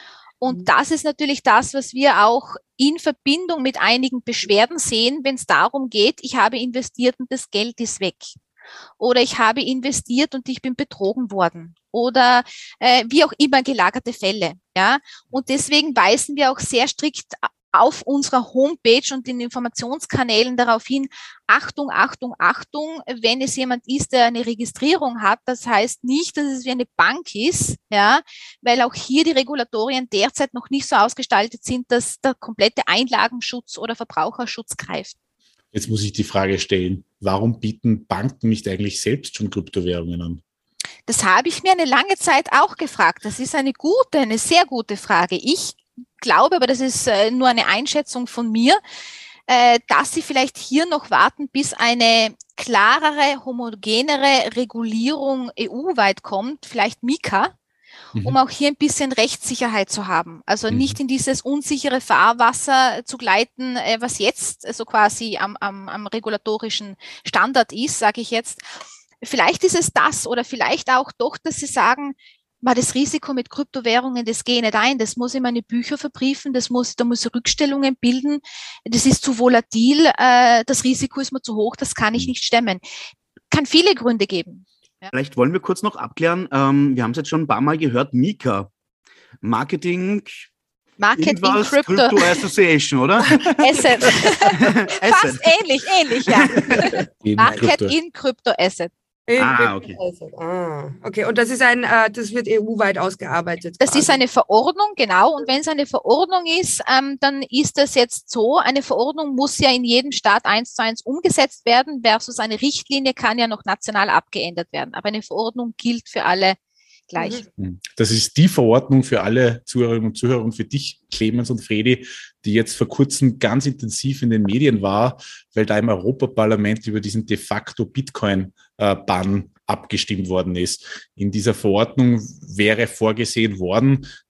Und das ist natürlich das, was wir auch in Verbindung mit einigen Beschwerden sehen, wenn es darum geht, ich habe investiert und das Geld ist weg. Oder ich habe investiert und ich bin betrogen worden. Oder äh, wie auch immer gelagerte Fälle. Ja? Und deswegen weisen wir auch sehr strikt auf unserer Homepage und in Informationskanälen darauf hin, Achtung, Achtung, Achtung, wenn es jemand ist, der eine Registrierung hat, das heißt nicht, dass es wie eine Bank ist, ja, weil auch hier die Regulatorien derzeit noch nicht so ausgestaltet sind, dass der komplette Einlagenschutz oder Verbraucherschutz greift. Jetzt muss ich die Frage stellen, warum bieten Banken nicht eigentlich selbst schon Kryptowährungen an? Das habe ich mir eine lange Zeit auch gefragt. Das ist eine gute, eine sehr gute Frage. Ich glaube, aber das ist äh, nur eine Einschätzung von mir, äh, dass sie vielleicht hier noch warten, bis eine klarere, homogenere Regulierung E U-weit kommt, vielleicht MiCA, mhm. um auch hier ein bisschen Rechtssicherheit zu haben. Also mhm. nicht in dieses unsichere Fahrwasser zu gleiten, äh, was jetzt so also quasi am, am, am regulatorischen Standard ist, sage ich jetzt. Vielleicht ist es das oder vielleicht auch doch, dass sie sagen, mal das Risiko mit Kryptowährungen, das gehe nicht ein, das muss ich meine Bücher verbriefen, das muss, da muss ich Rückstellungen bilden, das ist zu volatil, äh, das Risiko ist mir zu hoch, das kann ich nicht stemmen. Kann viele Gründe geben. Ja. Vielleicht wollen wir kurz noch abklären, ähm, wir haben es jetzt schon ein paar Mal gehört, MiCA, Marketing... Market in Crypto. Crypto Association, oder? Asset. Fast ähnlich, ähnlich, ja. In Market Crypto. In Crypto Asset. Ah, okay. Ah, okay. Und das ist ein, äh, das wird E U-weit ausgearbeitet. Das quasi. Ist eine Verordnung, genau. Und wenn es eine Verordnung ist, ähm, dann ist das jetzt so. Eine Verordnung muss ja in jedem Staat eins zu eins umgesetzt werden, versus eine Richtlinie kann ja noch national abgeändert werden. Aber eine Verordnung gilt für alle gleich. Das ist die Verordnung für alle Zuhörerinnen und Zuhörer und für dich, Clemens und Fredi, die jetzt vor kurzem ganz intensiv in den Medien war, weil da im Europaparlament über diesen de facto Bitcoin-Bann abgestimmt worden ist. In dieser Verordnung wäre vorgesehen worden,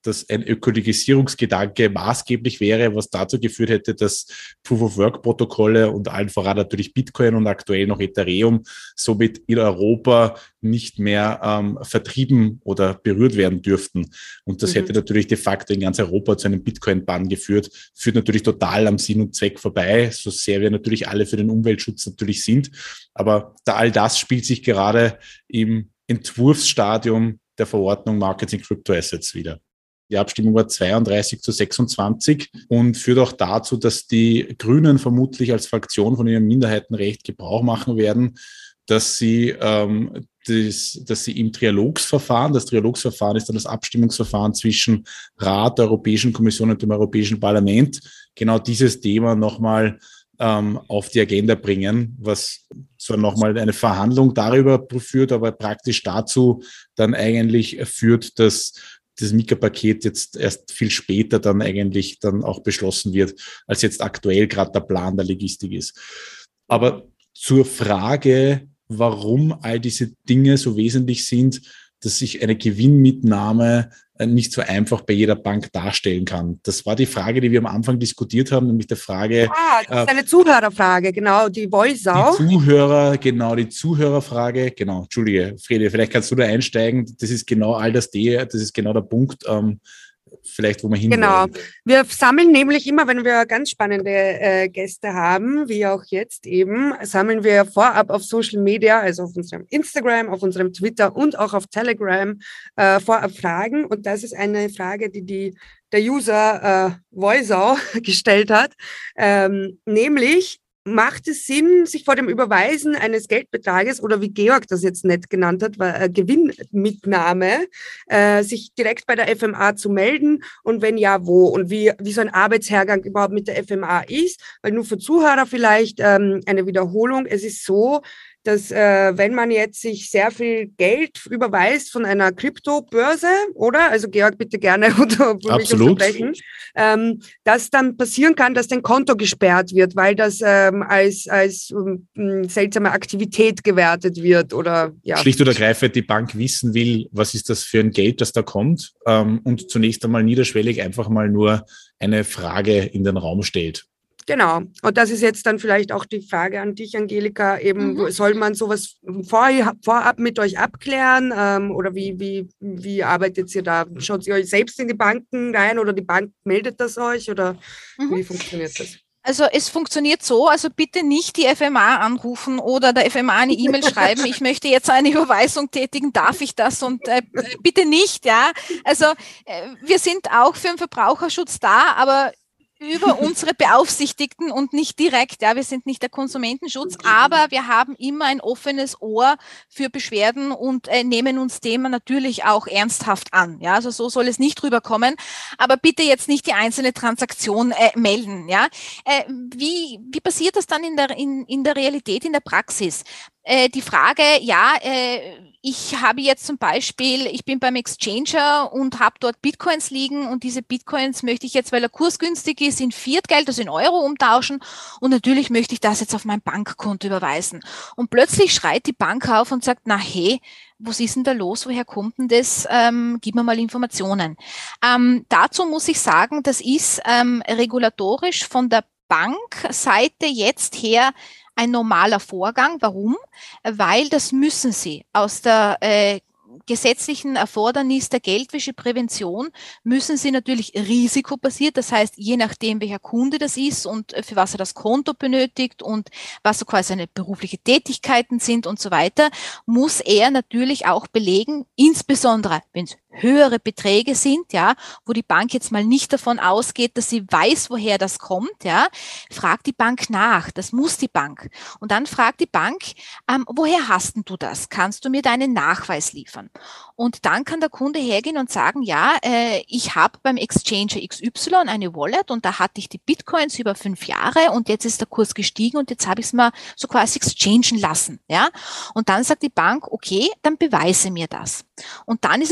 dass ein Ökologisierungsgedanke maßgeblich wäre, was dazu geführt hätte, dass Proof-of-Work-Protokolle und allen voran natürlich Bitcoin und aktuell noch Ethereum somit in Europa nicht mehr ähm, vertrieben oder berührt werden dürften. Und das mhm. hätte natürlich de facto in ganz Europa zu einem Bitcoin-Bann geführt, führt natürlich total am Sinn und Zweck vorbei, so sehr wir natürlich alle für den Umweltschutz natürlich sind. Aber da all das spielt sich gerade im Entwurfsstadium der Verordnung Markets in Crypto Assets wieder. Die Abstimmung war zweiunddreißig zu sechsundzwanzig und führt auch dazu, dass die Grünen vermutlich als Fraktion von ihrem Minderheitenrecht Gebrauch machen werden, dass sie, ähm, das, dass sie im Trialogsverfahren, das Trialogsverfahren ist dann das Abstimmungsverfahren zwischen Rat, der Europäischen Kommission und dem Europäischen Parlament, genau dieses Thema nochmal ähm, auf die Agenda bringen, was zwar nochmal eine Verhandlung darüber führt, aber praktisch dazu dann eigentlich führt, dass das Mika-Paket jetzt erst viel später dann eigentlich dann auch beschlossen wird, als jetzt aktuell gerade der Plan der Logistik ist. Aber zur Frage, warum all diese Dinge so wesentlich sind, dass sich eine Gewinnmitnahme nicht so einfach bei jeder Bank darstellen kann. Das war die Frage, die wir am Anfang diskutiert haben, nämlich der Frage... Ah, das ist eine Zuhörerfrage, genau, die Wollsau. Die Zuhörer, genau, die Zuhörerfrage, genau, Entschuldige, Fredi, vielleicht kannst du da einsteigen, das ist genau all das, das ist genau der Punkt, ähm, vielleicht, wo wir hin Genau. wollen. Wir sammeln nämlich immer, wenn wir ganz spannende äh, Gäste haben, wie auch jetzt eben, sammeln wir vorab auf Social Media, also auf unserem Instagram, auf unserem Twitter und auch auf Telegram äh, vorab Fragen. Und das ist eine Frage, die, die der User äh, Wollsau gestellt hat, ähm, nämlich: Macht es Sinn, sich vor dem Überweisen eines Geldbetrages oder wie Georg das jetzt nett genannt hat, war, äh, Gewinnmitnahme, äh, sich direkt bei der F M A zu melden und wenn ja, wo und wie, wie so ein Arbeitshergang überhaupt mit der F M A ist? Weil nur für Zuhörer vielleicht ähm, eine Wiederholung. Es ist so, dass äh, wenn man jetzt sich sehr viel Geld überweist von einer Kryptobörse, oder? Also Georg, bitte gerne unter, mich unterbrechen, ähm, dass dann passieren kann, dass dein Konto gesperrt wird, weil das ähm, als, als ähm, seltsame Aktivität gewertet wird, oder ja. Schlicht oder ergreifend die Bank wissen will, was ist das für ein Geld, das da kommt, ähm, und zunächst einmal niederschwellig einfach mal nur eine Frage in den Raum stellt. Genau. Und das ist jetzt dann vielleicht auch die Frage an dich, Angelika, eben, mhm. soll man sowas vor, vorab mit euch abklären, ähm, oder wie, wie, wie arbeitet ihr da? Schaut ihr euch selbst in die Banken rein oder die Bank meldet das euch, oder mhm. wie funktioniert das? Also es funktioniert so, also bitte nicht die F M A anrufen oder der F M A eine E-Mail schreiben, ich möchte jetzt eine Überweisung tätigen, darf ich das? Und äh, bitte nicht, ja. Also äh, wir sind auch für den Verbraucherschutz da, aber über unsere Beaufsichtigten und nicht direkt, ja, wir sind nicht der Konsumentenschutz, aber wir haben immer ein offenes Ohr für Beschwerden und äh, nehmen uns Thema natürlich auch ernsthaft an, ja, also so soll es nicht rüberkommen, aber bitte jetzt nicht die einzelne Transaktion äh, melden, ja. Äh, wie, wie passiert das dann in der, in, in der Realität, in der Praxis? Äh, die Frage, ja, äh, ich habe jetzt zum Beispiel, ich bin beim Exchanger und habe dort Bitcoins liegen und diese Bitcoins möchte ich jetzt, weil der Kurs günstig ist, in Fiatgeld, also in Euro umtauschen und natürlich möchte ich das jetzt auf mein Bankkonto überweisen. Und plötzlich schreit die Bank auf und sagt, na hey, was ist denn da los, woher kommt denn das, ähm, gib mir mal Informationen. Ähm, dazu muss ich sagen, das ist ähm, regulatorisch von der Bankseite jetzt her ein normaler Vorgang. Warum? Weil das müssen sie aus der äh, gesetzlichen Erfordernis der Geldwäscheprävention müssen sie natürlich risikobasiert, das heißt, je nachdem, welcher Kunde das ist und für was er das Konto benötigt und was so quasi seine berufliche Tätigkeiten sind und so weiter, muss er natürlich auch belegen, insbesondere wenn es höhere Beträge sind, ja, wo die Bank jetzt mal nicht davon ausgeht, dass sie weiß, woher das kommt, ja, fragt die Bank nach, das muss die Bank. Und dann fragt die Bank, ähm, woher hast denn du das? Kannst du mir deinen Nachweis liefern? Und dann kann der Kunde hergehen und sagen, ja, äh, ich habe beim Exchanger X Y eine Wallet und da hatte ich die Bitcoins über fünf Jahre und jetzt ist der Kurs gestiegen und jetzt habe ich es mal so quasi exchangen lassen, ja. Und dann sagt die Bank, okay, dann beweise mir das. Und dann ist es natürlich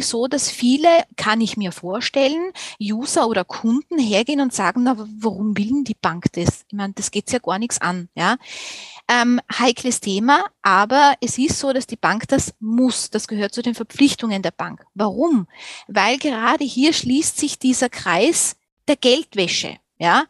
natürlich so, dass viele, kann ich mir vorstellen, User oder Kunden hergehen und sagen, na, warum will denn die Bank das? Ich meine, das geht's ja gar nichts an, ja. Ähm, heikles Thema, aber es ist so, dass die Bank das muss. Das gehört zu den Verpflichtungen der Bank. Warum? Weil gerade hier schließt sich dieser Kreis der Geldwäsche. Ja,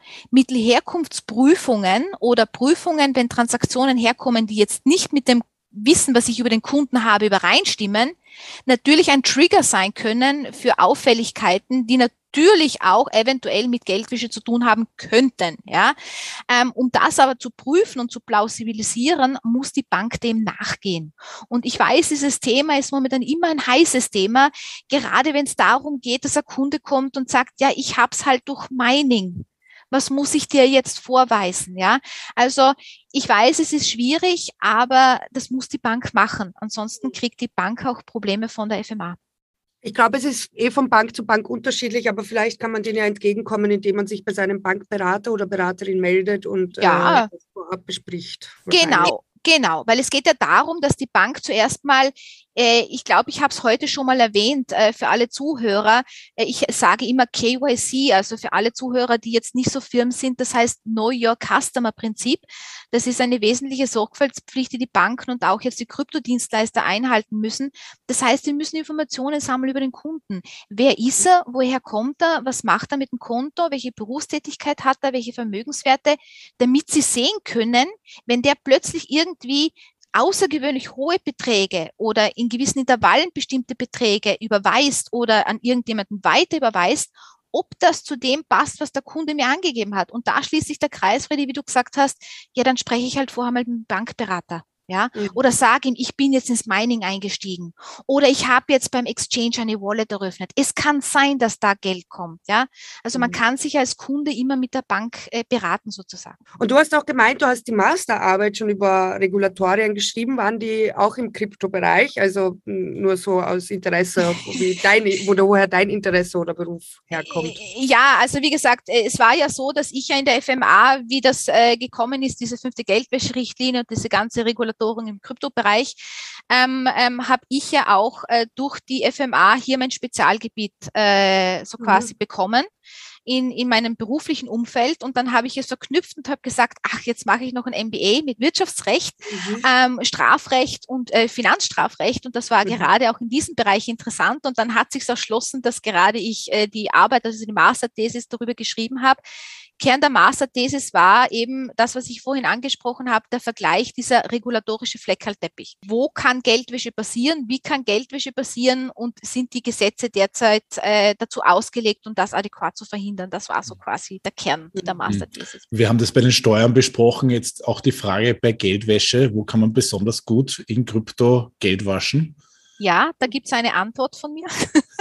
Mittelherkunftsprüfungen oder Prüfungen, wenn Transaktionen herkommen, die jetzt nicht mit dem Wissen, was ich über den Kunden habe, übereinstimmen, natürlich ein Trigger sein können für Auffälligkeiten, die natürlich auch eventuell mit Geldwäsche zu tun haben könnten. Ja, ähm, um das aber zu prüfen und zu plausibilisieren, muss die Bank dem nachgehen. Und ich weiß, dieses Thema ist momentan immer ein heißes Thema, gerade wenn es darum geht, dass ein Kunde kommt und sagt, ja, ich hab's halt durch Mining. Was muss ich dir jetzt vorweisen? Ja, also ich weiß, es ist schwierig, aber das muss die Bank machen. Ansonsten kriegt die Bank auch Probleme von der F M A. Ich glaube, es ist eh von Bank zu Bank unterschiedlich, aber vielleicht kann man denen ja entgegenkommen, indem man sich bei seinem Bankberater oder Beraterin meldet und ja. äh, das vorab bespricht. Genau. Genau, weil es geht ja darum, dass die Bank zuerst mal, äh, ich glaube, ich habe es heute schon mal erwähnt, äh, für alle Zuhörer, äh, ich sage immer K Y C, also für alle Zuhörer, die jetzt nicht so firm sind, das heißt Know Your Customer Prinzip. Das ist eine wesentliche Sorgfaltspflicht, die die Banken und auch jetzt die Kryptodienstleister einhalten müssen. Das heißt, wir müssen Informationen sammeln über den Kunden. Wer ist er? Woher kommt er? Was macht er mit dem Konto? Welche Berufstätigkeit hat er? Welche Vermögenswerte? Damit sie sehen können, wenn der plötzlich irgendwie irgendwie außergewöhnlich hohe Beträge oder in gewissen Intervallen bestimmte Beträge überweist oder an irgendjemanden weiter überweist, ob das zu dem passt, was der Kunde mir angegeben hat. Und da schließt sich der Kreis, Freddy, wie du gesagt hast, ja, dann spreche ich halt vorher mal mit dem Bankberater. Ja, mhm. Oder sag ihm, ich bin jetzt ins Mining eingestiegen oder ich habe jetzt beim Exchange eine Wallet eröffnet. Es kann sein, dass da Geld kommt. Ja, also man mhm. kann sich als Kunde immer mit der Bank äh, beraten sozusagen. Und du hast auch gemeint, du hast die Masterarbeit schon über Regulatorien geschrieben. Waren die auch im Kryptobereich? Also nur so aus Interesse, wie dein, oder woher dein Interesse oder Beruf herkommt? Ja, also wie gesagt, es war ja so, dass ich ja in der F M A, wie das äh, gekommen ist, diese fünfte Geldwäscherichtlinie und diese ganze Regulatorik im Kryptobereich, ähm, ähm, habe ich ja auch äh, durch die F M A hier mein Spezialgebiet äh, so quasi mhm. bekommen in, in meinem beruflichen Umfeld. Und dann habe ich es verknüpft und habe gesagt, ach, jetzt mache ich noch ein M B A mit Wirtschaftsrecht, mhm. ähm, Strafrecht und äh, Finanzstrafrecht. Und das war mhm. gerade auch in diesem Bereich interessant. Und dann hat sich erschlossen, dass gerade ich äh, die Arbeit, also die Masterthesis darüber geschrieben habe. Kern der Masterthesis war eben das, was ich vorhin angesprochen habe, der Vergleich dieser regulatorische Fleckerlteppich. Wo kann Geldwäsche passieren? Wie kann Geldwäsche passieren? Und sind die Gesetze derzeit äh, dazu ausgelegt, um das adäquat zu verhindern? Das war so quasi der Kern der Masterthesis. Wir haben das bei den Steuern besprochen. Jetzt auch die Frage bei Geldwäsche. Wo kann man besonders gut in Krypto Geld waschen? Ja, da gibt es eine Antwort von mir.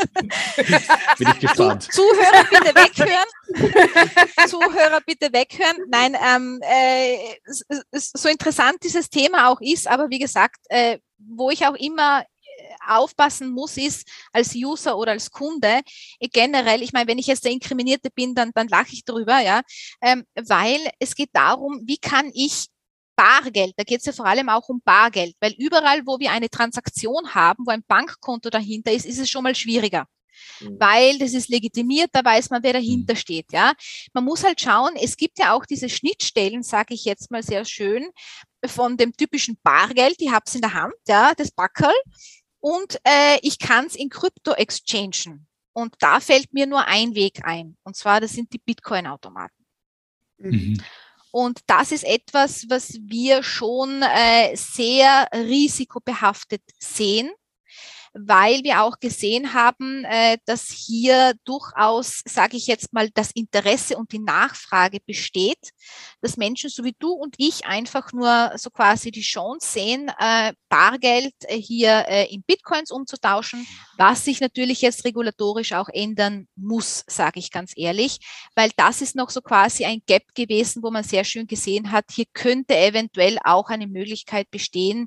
Bin ich gespannt. Zuhörer bitte weghören. Zuhörer bitte weghören. Nein, ähm, äh, so interessant dieses Thema auch ist, aber wie gesagt, äh, wo ich auch immer aufpassen muss, ist als User oder als Kunde äh, generell, ich meine, wenn ich jetzt der Inkriminierte bin, dann, dann lache ich drüber, ja, ähm, weil es geht darum, wie kann ich Bargeld, da geht es ja vor allem auch um Bargeld, weil überall, wo wir eine Transaktion haben, wo ein Bankkonto dahinter ist, ist es schon mal schwieriger. Mhm. Weil das ist legitimiert, da weiß man, wer dahinter steht. Ja, man muss halt schauen, es gibt ja auch diese Schnittstellen, sage ich jetzt mal sehr schön, von dem typischen Bargeld, ich habe es in der Hand, ja, das Backerl, und äh, ich kann es in Krypto exchangen. Und da fällt mir nur ein Weg ein, und zwar, das sind die Bitcoin-Automaten. Mhm. Und das ist etwas, was wir schon äh, sehr risikobehaftet sehen, weil wir auch gesehen haben, äh, dass hier durchaus, sage ich jetzt mal, das Interesse und die Nachfrage besteht, dass Menschen so wie du und ich einfach nur so quasi die Chance sehen, äh, Bargeld äh, hier äh, in Bitcoins umzutauschen, was sich natürlich jetzt regulatorisch auch ändern muss, sage ich ganz ehrlich, weil das ist noch so quasi ein Gap gewesen, wo man sehr schön gesehen hat, hier könnte eventuell auch eine Möglichkeit bestehen,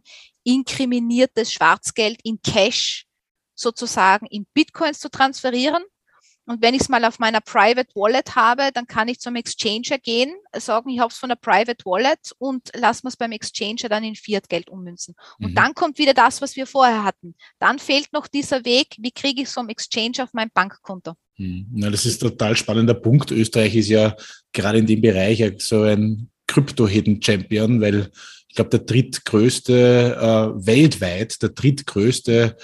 inkriminiertes Schwarzgeld in Cash sozusagen in Bitcoins zu transferieren Und wenn ich es mal auf meiner Private Wallet habe, dann kann ich zum Exchanger gehen, sagen, ich habe es von der Private Wallet und lassen wir es beim Exchanger dann in Fiat-Geld ummünzen. Und mhm. dann kommt wieder das, was wir vorher hatten. Dann fehlt noch dieser Weg, wie kriege ich es vom Exchanger auf mein Bankkonto? Na, das ist ein total spannender Punkt. Österreich ist ja gerade in dem Bereich so ein Krypto-Hidden-Champion, weil ich glaube, der drittgrößte äh, weltweit, der drittgrößte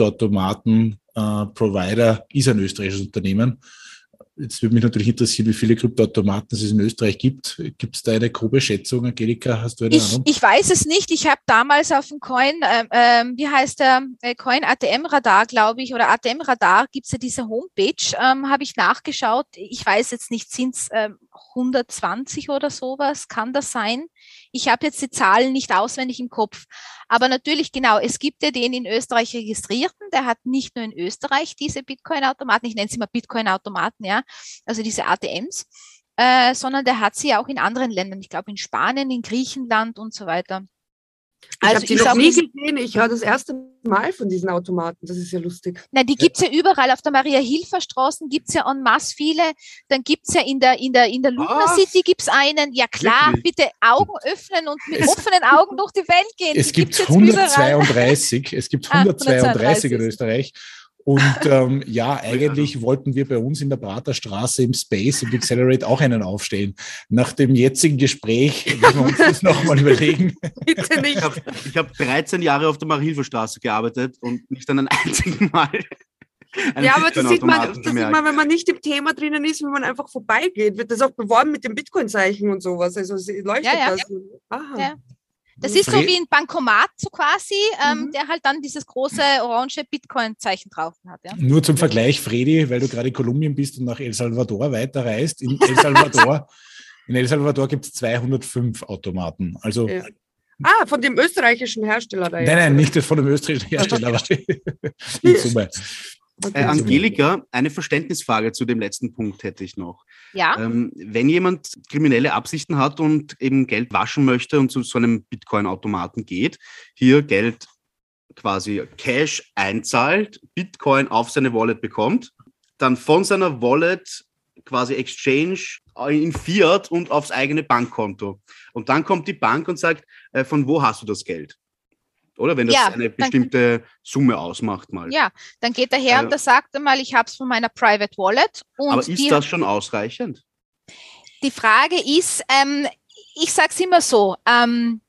Kryptoautomaten-Provider äh, ist ein österreichisches Unternehmen. Jetzt würde mich natürlich interessieren, wie viele Kryptoautomaten es in Österreich gibt. Gibt es da eine grobe Schätzung, Angelika? Hast du eine ich, Ahnung? Ich weiß es nicht. Ich habe damals auf dem Coin, äh, wie heißt der, äh, Coin A T M-Radar, glaube ich, oder A T M-Radar, gibt es ja diese Homepage, ähm, habe ich nachgeschaut. Ich weiß jetzt nicht, sind es äh, hundertzwanzig oder sowas? Kann das sein? Ich habe jetzt die Zahlen nicht auswendig im Kopf. Aber natürlich, genau, es gibt ja den in Österreich registrierten, der hat nicht nur in Österreich diese Bitcoin-Automaten, ich nenne sie mal Bitcoin-Automaten, ja, also diese A T Ms, äh, sondern der hat sie auch in anderen Ländern, ich glaube in Spanien, in Griechenland und so weiter. Ich also habe die noch nie gesehen, ich höre das erste Mal von diesen Automaten, das ist ja lustig. Na, die gibt's ja überall, auf der Maria-Hilfer-Straße gibt's ja en masse viele, dann gibt's ja in der, in der, in der Lugner City gibt's einen, ja klar, wirklich? Bitte Augen öffnen und mit es, offenen Augen durch die Welt gehen. Es gibt hundertzweiunddreißig, es gibt hundertzweiunddreißig in Österreich. Und ähm, ja, eigentlich wollten wir bei uns in der Praterstraße im Space, im Accelerate auch einen aufstellen. Nach dem jetzigen Gespräch werden wir uns das nochmal überlegen. Bitte nicht. Ich habe hab dreizehn Jahre auf der Marie-Hilfer-Straße gearbeitet und nicht an einem einzigen Mal. Ja, aber das sieht, man, das sieht man, wenn man nicht im Thema drinnen ist, wenn man einfach vorbeigeht, wird das auch beworben mit dem Bitcoin-Zeichen und sowas. Also leuchtet ja, ja. das. Aha. Ja. Das ist so wie ein Bankomat so quasi, ähm, mhm. der halt dann dieses große orange Bitcoin-Zeichen drauf hat. Ja. Nur zum Vergleich, Fredi, weil du gerade in Kolumbien bist und nach El Salvador weiterreist. In El Salvador, in El Salvador gibt es zweihundertfünf Automaten. Also, ja. Ah, von dem österreichischen Hersteller da jetzt. Nein, nein, nicht das von dem österreichischen Hersteller, aber in Summe. Okay. Äh, Angelika, eine Verständnisfrage zu dem letzten Punkt hätte ich noch. Ja. Ähm, wenn jemand kriminelle Absichten hat und eben Geld waschen möchte und zu so einem Bitcoin-Automaten geht, hier Geld quasi Cash einzahlt, Bitcoin auf seine Wallet bekommt, dann von seiner Wallet quasi Exchange in Fiat und aufs eigene Bankkonto. Und dann kommt die Bank und sagt, äh, von wo hast du das Geld? Oder wenn das ja, eine bestimmte dann, Summe ausmacht mal. Ja, dann geht der her äh, und der sagt einmal, ich habe es von meiner Private Wallet. Und aber ist die, das schon ausreichend? Die Frage ist, ähm, ich sage es immer so, ähm,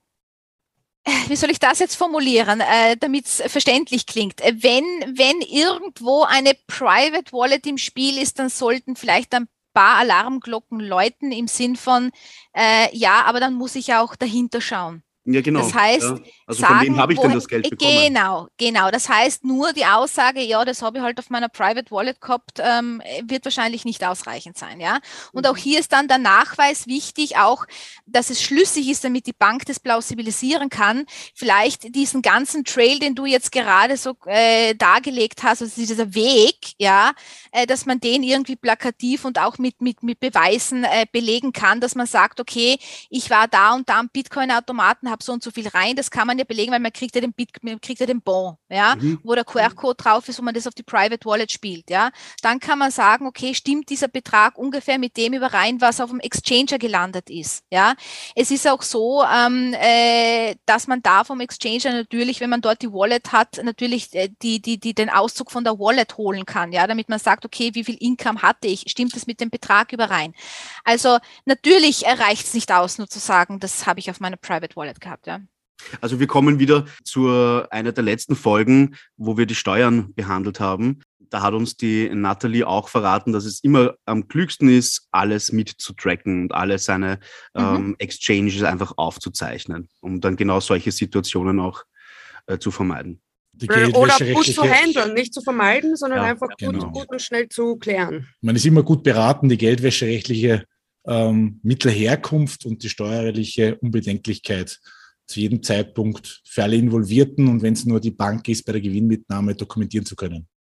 wie soll ich das jetzt formulieren, äh, damit es verständlich klingt? Wenn, wenn irgendwo eine Private Wallet im Spiel ist, dann sollten vielleicht ein paar Alarmglocken läuten im Sinn von, äh, ja, aber dann muss ich auch dahinter schauen. Ja, genau. Das heißt, ja. Also sagen, von wem habe ich denn das Geld bekommen? Genau, genau. Das heißt, nur die Aussage, ja, das habe ich halt auf meiner Private Wallet gehabt, ähm, wird wahrscheinlich nicht ausreichend sein, ja. Und auch hier ist dann der Nachweis wichtig, auch, dass es schlüssig ist, damit die Bank das plausibilisieren kann. Vielleicht diesen ganzen Trail, den du jetzt gerade so äh, dargelegt hast, also dieser Weg, ja, äh, dass man den irgendwie plakativ und auch mit mit mit Beweisen äh, belegen kann, dass man sagt, okay, ich war da und da am Bitcoin-Automaten, habe so und so viel rein, das kann man ja belegen, weil man kriegt ja den, Bit, man kriegt ja den Bon, ja, mhm. wo der Q R-Code drauf ist, wo man das auf die Private Wallet spielt, ja. Dann kann man sagen, okay, stimmt dieser Betrag ungefähr mit dem überein, was auf dem Exchanger gelandet ist, ja. Es ist auch so, ähm, äh, dass man da vom Exchanger natürlich, wenn man dort die Wallet hat, natürlich äh, die, die, die den Auszug von der Wallet holen kann, ja, damit man sagt, okay, wie viel Income hatte ich, stimmt das mit dem Betrag überein? Also natürlich reicht es nicht aus, nur zu sagen, das habe ich auf meiner Private Wallet gehabt, ja. Also wir kommen wieder zu einer der letzten Folgen, wo wir die Steuern behandelt haben. Da hat uns die Nathalie auch verraten, dass es immer am klügsten ist, alles mit zu tracken und alle seine mhm. ähm, Exchanges einfach aufzuzeichnen, um dann genau solche Situationen auch äh, zu vermeiden. Oder gut zu handeln, nicht zu vermeiden, sondern ja, einfach gut, genau. gut und schnell zu klären. Man ist immer gut beraten, die geldwäscherechtliche ähm, Mittelherkunft und die steuerliche Unbedenklichkeit zu jedem Zeitpunkt für alle Involvierten und wenn es nur die Bank ist, bei der Gewinnmitnahme dokumentieren zu können.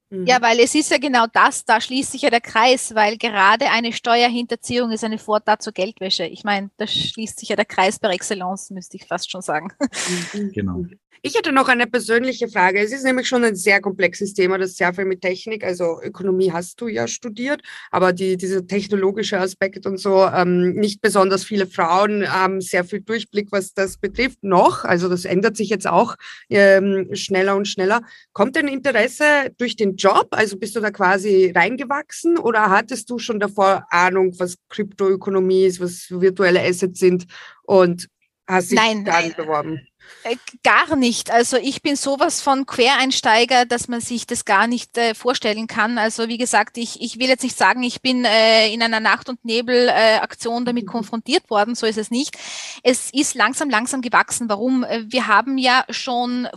Ja, weil es ist ja genau das, da schließt sich ja der Kreis, weil gerade eine Steuerhinterziehung ist eine Vortat zur Geldwäsche. Ich meine, da schließt sich ja der Kreis par excellence, müsste ich fast schon sagen. Genau. Ich hätte noch eine persönliche Frage. Es ist nämlich schon ein sehr komplexes Thema, das sehr viel mit Technik, also Ökonomie hast du ja studiert, aber die, dieser technologische Aspekt und so, ähm, nicht besonders viele Frauen haben sehr viel Durchblick, was das betrifft, noch. Also das ändert sich jetzt auch ähm, schneller und schneller. Kommt denn Interesse durch den Job? Also bist du da quasi reingewachsen oder hattest du schon davor Ahnung, was Kryptoökonomie ist, was virtuelle Assets sind und hast dich Nein, dann beworben? Äh, Gar nicht. Also ich bin sowas von Quereinsteiger, dass man sich das gar nicht äh, vorstellen kann. Also wie gesagt, ich, ich will jetzt nicht sagen, ich bin äh, in einer Nacht- und Nebel-Aktion äh, damit konfrontiert worden. So ist es nicht. Es ist langsam, langsam gewachsen. Warum? Wir haben ja schon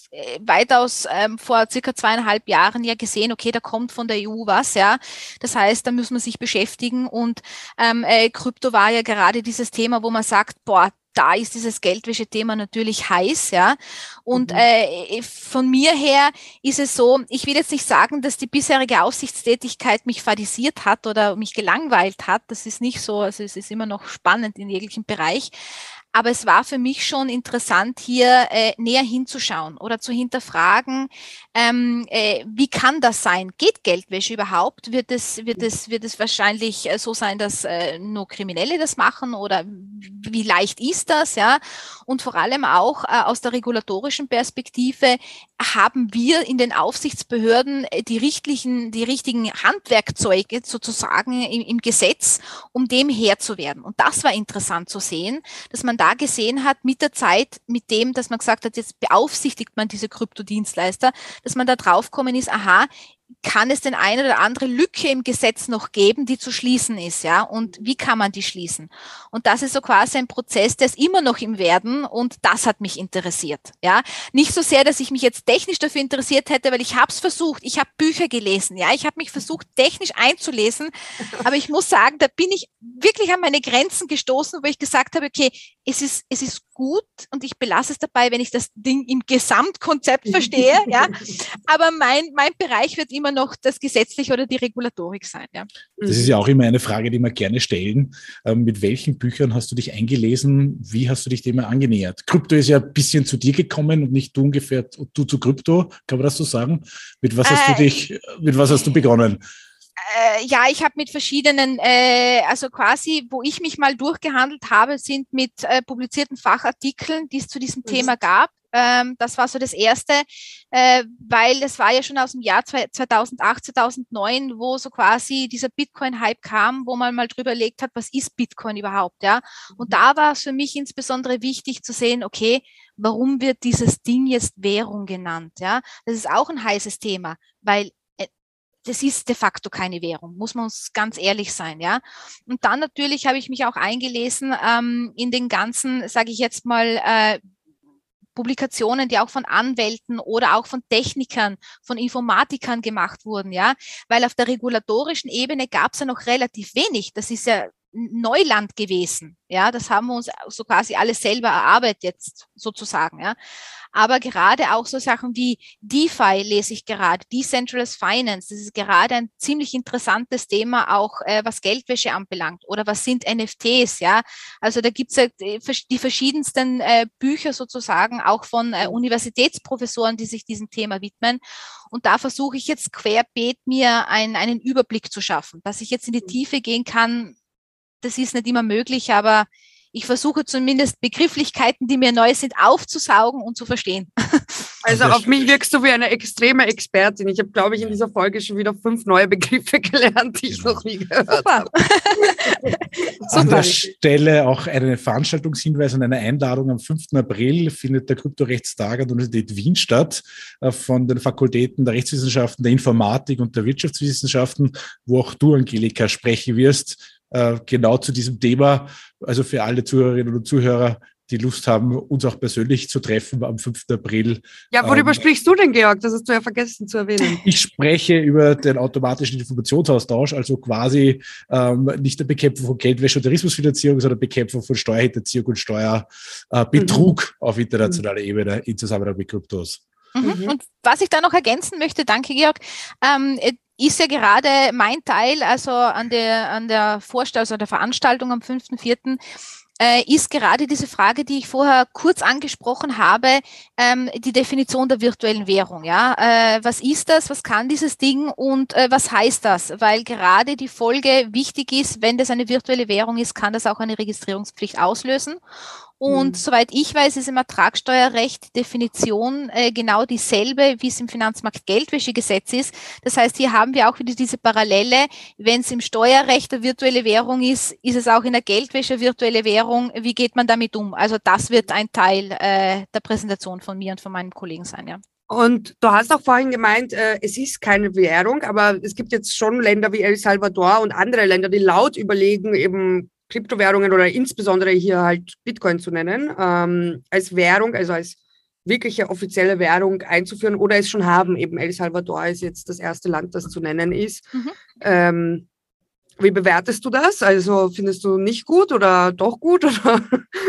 weitaus ähm, vor circa zweieinhalb Jahren ja gesehen, okay, da kommt von der E U was, ja. Das heißt, da muss man sich beschäftigen und ähm, äh, Krypto war ja gerade dieses Thema, wo man sagt, boah, da ist dieses Geldwäsche-Thema natürlich heiß, ja. Und mhm. äh, von mir her ist es so, ich will jetzt nicht sagen, dass die bisherige Aufsichtstätigkeit mich fadisiert hat oder mich gelangweilt hat. Das ist nicht so, also es ist immer noch spannend in jeglichem Bereich. Aber es war für mich schon interessant, hier äh, näher hinzuschauen oder zu hinterfragen, ähm, äh, wie kann das sein? Geht Geldwäsche überhaupt? Wird es, wird es, wird es wahrscheinlich so sein, dass äh, nur Kriminelle das machen oder wie leicht ist das? Ja? Und vor allem auch äh, aus der regulatorischen Perspektive haben wir in den Aufsichtsbehörden die richtigen, die richtigen Handwerkzeuge sozusagen im, im Gesetz, um dem Herr zu werden. Und das war interessant zu sehen, dass man da gesehen hat mit der Zeit, mit dem, dass man gesagt hat, jetzt beaufsichtigt man diese Kryptodienstleister, dass man da draufgekommen ist, aha, kann es denn eine oder andere Lücke im Gesetz noch geben, die zu schließen ist, ja? Und wie kann man die schließen? Und das ist so quasi ein Prozess, der ist immer noch im Werden und das hat mich interessiert, ja? Nicht so sehr, dass ich mich jetzt technisch dafür interessiert hätte, weil ich habe es versucht, ich habe Bücher gelesen, ja? Ich habe mich versucht, technisch einzulesen, aber ich muss sagen, da bin ich wirklich an meine Grenzen gestoßen, wo ich gesagt habe, okay, es ist, es ist gut und ich belasse es dabei, wenn ich das Ding im Gesamtkonzept verstehe, ja? Aber mein, mein Bereich wird immer noch das Gesetzliche oder die Regulatorik sein, ja. Das ist ja auch immer eine Frage, die wir gerne stellen. Ähm, mit welchen Büchern hast du dich eingelesen? Wie hast du dich dem angenähert? Krypto ist ja ein bisschen zu dir gekommen und nicht du ungefähr, du zu Krypto. Kann man das so sagen? Mit was hast äh, du dich, mit was hast du begonnen? Äh, ja, ich habe mit verschiedenen, äh, also quasi, wo ich mich mal durchgehandelt habe, sind mit äh, publizierten Fachartikeln, die es zu diesem mhm. Thema gab. Ähm, das war so das Erste, äh, weil es war ja schon aus dem Jahr zweitausendacht, zweitausendneun, wo so quasi dieser Bitcoin-Hype kam, wo man mal drüber überlegt hat, was ist Bitcoin überhaupt, ja? Und da war es für mich insbesondere wichtig zu sehen, okay, warum wird dieses Ding jetzt Währung genannt, ja? Das ist auch ein heißes Thema, weil das ist de facto keine Währung, muss man uns ganz ehrlich sein, ja. Und dann natürlich habe ich mich auch eingelesen ähm, in den ganzen, sage ich jetzt mal, äh, Publikationen, die auch von Anwälten oder auch von Technikern, von Informatikern gemacht wurden, ja, weil auf der regulatorischen Ebene gab es ja noch relativ wenig. Das ist ja Neuland gewesen, ja, das haben wir uns so quasi alles selber erarbeitet jetzt sozusagen, ja. Aber gerade auch so Sachen wie DeFi lese ich gerade, Decentralized Finance, das ist gerade ein ziemlich interessantes Thema auch, äh, was Geldwäsche anbelangt oder was sind N F Ts, ja. Also da gibt's ja die verschiedensten äh, Bücher sozusagen auch von äh, Universitätsprofessoren, die sich diesem Thema widmen. Und da versuche ich jetzt querbeet mir ein, einen Überblick zu schaffen, dass ich jetzt in die Tiefe gehen kann. Das ist nicht immer möglich, aber ich versuche zumindest Begrifflichkeiten, die mir neu sind, aufzusaugen und zu verstehen. Also auf mich wirkst du wie eine extreme Expertin. Ich habe, glaube ich, in dieser Folge schon wieder fünf neue Begriffe gelernt, die ich noch nie gehört habe. An der Stelle auch einen Veranstaltungshinweis und eine Einladung. Am fünften April findet der Kryptorechtstag an der Universität Wien statt, von den Fakultäten der Rechtswissenschaften, der Informatik und der Wirtschaftswissenschaften, wo auch du, Angelika, sprechen wirst. Genau zu diesem Thema, also für alle Zuhörerinnen und Zuhörer, die Lust haben, uns auch persönlich zu treffen am fünften April. Ja, worüber ähm, sprichst du denn, Georg? Das hast du ja vergessen zu erwähnen. Ich spreche über den automatischen Informationsaustausch, also quasi ähm, nicht der Bekämpfung von Geldwäsche und Terrorismusfinanzierung, sondern Bekämpfung von Steuerhinterziehung und Steuerbetrug äh, mhm. auf internationaler mhm. Ebene in Zusammenhang mit Kryptos. Mhm. Mhm. Und was ich da noch ergänzen möchte, danke Georg, ähm, ist ja gerade mein Teil, also an der, an der Vorstellung, also der Veranstaltung am fünften vierten äh, ist gerade diese Frage, die ich vorher kurz angesprochen habe, ähm, die Definition der virtuellen Währung. Ja, äh, was ist das? Was kann dieses Ding? Und äh, was heißt das? Weil gerade die Folge wichtig ist, wenn das eine virtuelle Währung ist, kann das auch eine Registrierungspflicht auslösen. Und mhm. soweit ich weiß, ist im Ertragssteuerrecht die Definition äh, genau dieselbe, wie es im Finanzmarktgeldwäschegesetz ist. Das heißt, hier haben wir auch wieder diese Parallele. Wenn es im Steuerrecht eine virtuelle Währung ist, ist es auch in der Geldwäsche virtuelle Währung. Wie geht man damit um? Also das wird ein Teil äh, der Präsentation von mir und von meinem Kollegen sein, ja. Und du hast auch vorhin gemeint, äh, es ist keine Währung, aber es gibt jetzt schon Länder wie El Salvador und andere Länder, die laut überlegen, eben Kryptowährungen oder insbesondere hier halt Bitcoin zu nennen, ähm, als Währung, also als wirkliche offizielle Währung einzuführen oder es schon haben. Eben El Salvador ist jetzt das erste Land, das zu nennen ist. Mhm. Ähm, wie bewertest du das? Also findest du nicht gut oder doch gut? Oder?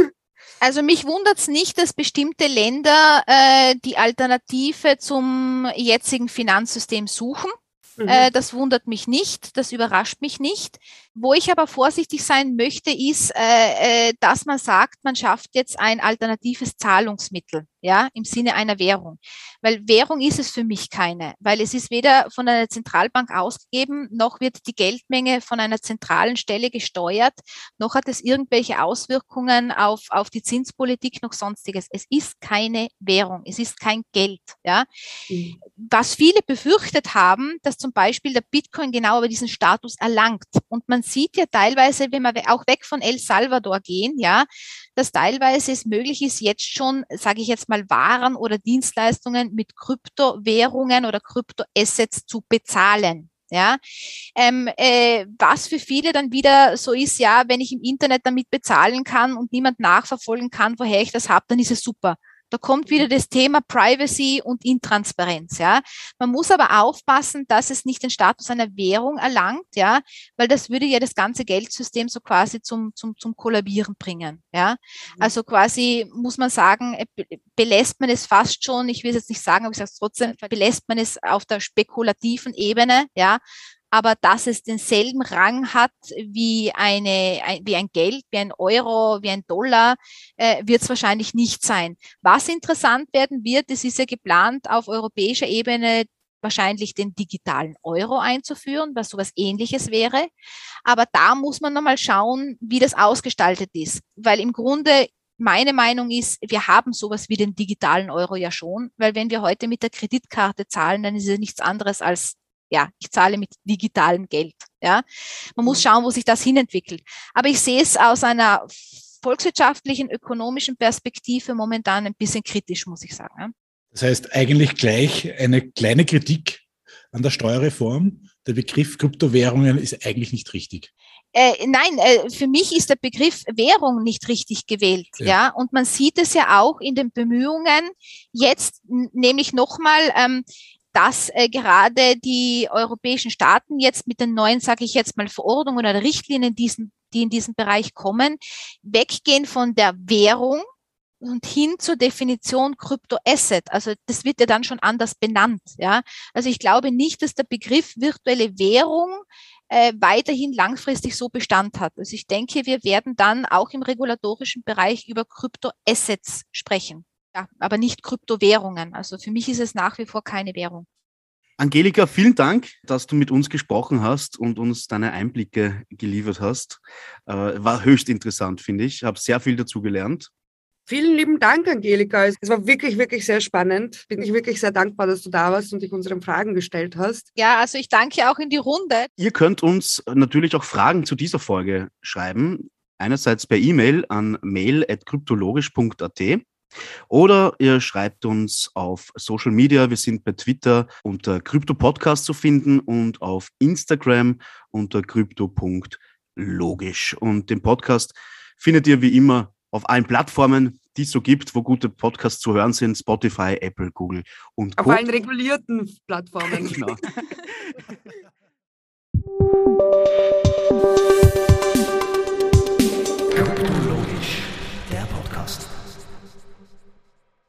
Also mich wundert es nicht, dass bestimmte Länder äh, die Alternative zum jetzigen Finanzsystem suchen. Mhm. Äh, das wundert mich nicht, das überrascht mich nicht. Wo ich aber vorsichtig sein möchte, ist, äh, äh, dass man sagt, man schafft jetzt ein alternatives Zahlungsmittel, ja, im Sinne einer Währung. Weil Währung ist es für mich keine, weil es ist weder von einer Zentralbank ausgegeben, noch wird die Geldmenge von einer zentralen Stelle gesteuert, noch hat es irgendwelche Auswirkungen auf, auf die Zinspolitik, noch sonstiges. Es ist keine Währung, es ist kein Geld, ja. Mhm. Was viele befürchtet haben, dass zum Beispiel der Bitcoin genau über diesen Status erlangt. Und man sieht ja teilweise, wenn wir auch weg von El Salvador gehen, ja, dass teilweise es möglich ist, jetzt schon, sage ich jetzt mal, Waren oder Dienstleistungen mit Kryptowährungen oder Kryptoassets zu bezahlen. Ja, ähm, äh, was für viele dann wieder so ist, ja, wenn ich im Internet damit bezahlen kann und niemand nachverfolgen kann, woher ich das habe, dann ist es super. Da kommt wieder das Thema Privacy und Intransparenz, ja. Man muss aber aufpassen, dass es nicht den Status einer Währung erlangt, ja, weil das würde ja das ganze Geldsystem so quasi zum, zum, zum Kollabieren bringen, ja. Also quasi muss man sagen, belässt man es fast schon, ich will es jetzt nicht sagen, aber ich sage es trotzdem, belässt man es auf der spekulativen Ebene, ja. Aber dass es denselben Rang hat wie eine, ein, wie ein Geld, wie ein Euro, wie ein Dollar, äh, wird es wahrscheinlich nicht sein. Was interessant werden wird, es ist ja geplant, auf europäischer Ebene wahrscheinlich den digitalen Euro einzuführen, was sowas Ähnliches wäre. Aber da muss man nochmal schauen, wie das ausgestaltet ist. Weil im Grunde meine Meinung ist, wir haben sowas wie den digitalen Euro ja schon, weil wenn wir heute mit der Kreditkarte zahlen, dann ist es nichts anderes als ja, ich zahle mit digitalem Geld. Ja, man muss schauen, wo sich das hinentwickelt. Aber ich sehe es aus einer volkswirtschaftlichen, ökonomischen Perspektive momentan ein bisschen kritisch, muss ich sagen. Ja. Das heißt eigentlich gleich eine kleine Kritik an der Steuerreform. Der Begriff Kryptowährungen ist eigentlich nicht richtig. Äh, nein, äh, für mich ist der Begriff Währung nicht richtig gewählt, ja. ja, und man sieht es ja auch in den Bemühungen jetzt, n- nämlich nochmal, ähm, dass äh, gerade die europäischen Staaten jetzt mit den neuen, sage ich jetzt mal, Verordnungen oder Richtlinien, diesen, die in diesem Bereich kommen, weggehen von der Währung und hin zur Definition Kryptoasset. Also das wird ja dann schon anders benannt. Ja, also ich glaube nicht, dass der Begriff virtuelle Währung äh, weiterhin langfristig so Bestand hat. Also ich denke, wir werden dann auch im regulatorischen Bereich über Kryptoassets sprechen. Ja, aber nicht Kryptowährungen. Also für mich ist es nach wie vor keine Währung. Angelika, vielen Dank, dass du mit uns gesprochen hast und uns deine Einblicke geliefert hast. Äh, war höchst interessant, finde ich. Ich habe sehr viel dazu gelernt. Vielen lieben Dank, Angelika. Es war wirklich, wirklich sehr spannend. Bin ich wirklich sehr dankbar, dass du da warst und dich unseren Fragen gestellt hast. Ja, also ich danke auch in die Runde. Ihr könnt uns natürlich auch Fragen zu dieser Folge schreiben. Einerseits per E-Mail an mail at kryptologisch punkt a t. Oder ihr schreibt uns auf Social Media. Wir sind bei Twitter unter Krypto-Podcast zu finden und auf Instagram unter krypto punkt logisch. Und den Podcast findet ihr wie immer auf allen Plattformen, die es so gibt, wo gute Podcasts zu hören sind. Spotify, Apple, Google und Co. Auf allen regulierten Plattformen. Genau.